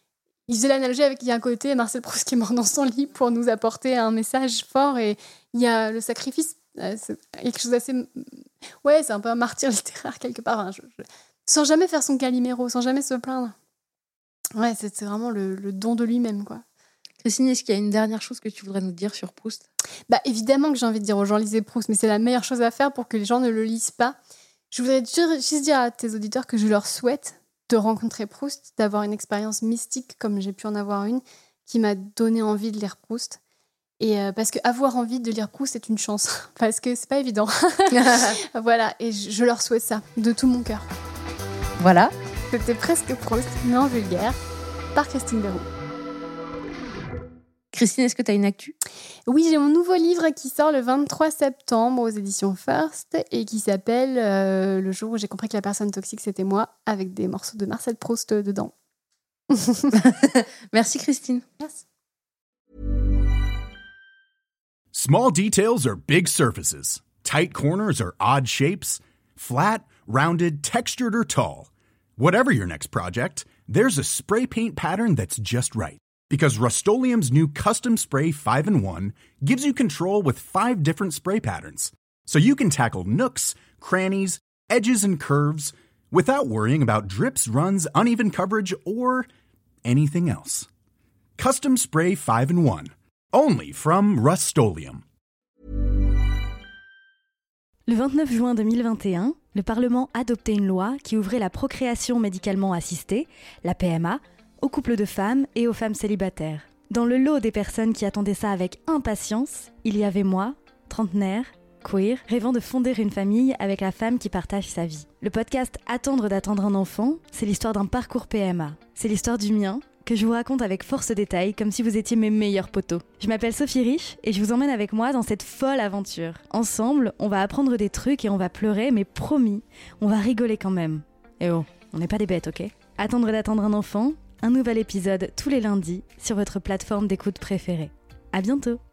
il faisait l'analogie avec il y a un côté Marcel Proust qui est mort dans son lit pour nous apporter un message fort et il y a le sacrifice. euh, C'est quelque chose d'assez. Ouais, c'est un peu un martyr littéraire quelque part. Hein, je- je- Sans jamais faire son Calimero, sans jamais se plaindre. Ouais, c'est c'est vraiment le, le don de lui-même, quoi. Christine, est-ce qu'il y a une dernière chose que tu voudrais nous dire sur Proust? Bah, évidemment que j'ai envie de dire aux gens lisez Proust, mais c'est la meilleure chose à faire pour que les gens ne le lisent pas. Je voudrais dire- juste dire à tes auditeurs que je leur souhaite de rencontrer Proust, d'avoir une expérience mystique comme j'ai pu en avoir une, qui m'a donné envie de lire Proust. Et euh, parce que avoir envie de lire Proust, c'est une chance, parce que c'est pas évident. Voilà, et je, je leur souhaite ça, de tout mon cœur. Voilà. C'était presque Proust, mais en vulgaire, par Christine Béroux. Christine, est-ce que tu as une actu? Oui, j'ai mon nouveau livre qui sort le vingt-trois septembre aux éditions First et qui s'appelle euh, Le jour où j'ai compris que la personne toxique c'était moi, avec des morceaux de Marcel Proust dedans. Merci Christine. Merci. Small details are big surfaces. Tight corners are odd shapes. Flat, rounded, textured, or tall. Whatever your next project, there's a spray paint pattern that's just right. Because Rust-Oleum's new Custom Spray five in one gives you control with five different spray patterns. So you can tackle nooks, crannies, edges, and curves without worrying about drips, runs, uneven coverage, or anything else. Custom Spray five in one. Only from Rust-Oleum. Le vingt-neuf juin deux mille vingt et un, le Parlement adoptait une loi qui ouvrait la procréation médicalement assistée, la P M A, aux couples de femmes et aux femmes célibataires. Dans le lot des personnes qui attendaient ça avec impatience, il y avait moi, trentenaire, queer, rêvant de fonder une famille avec la femme qui partage sa vie. Le podcast Attendre d'attendre un enfant, c'est l'histoire d'un parcours P M A. C'est l'histoire du mien, que je vous raconte avec force détail, comme si vous étiez mes meilleurs potos. Je m'appelle Sophie Rich et je vous emmène avec moi dans cette folle aventure. Ensemble, on va apprendre des trucs et on va pleurer, mais promis, on va rigoler quand même. Et oh, on n'est pas des bêtes, ok? Attendre d'attendre un enfant, un nouvel épisode tous les lundis sur votre plateforme d'écoute préférée. À bientôt!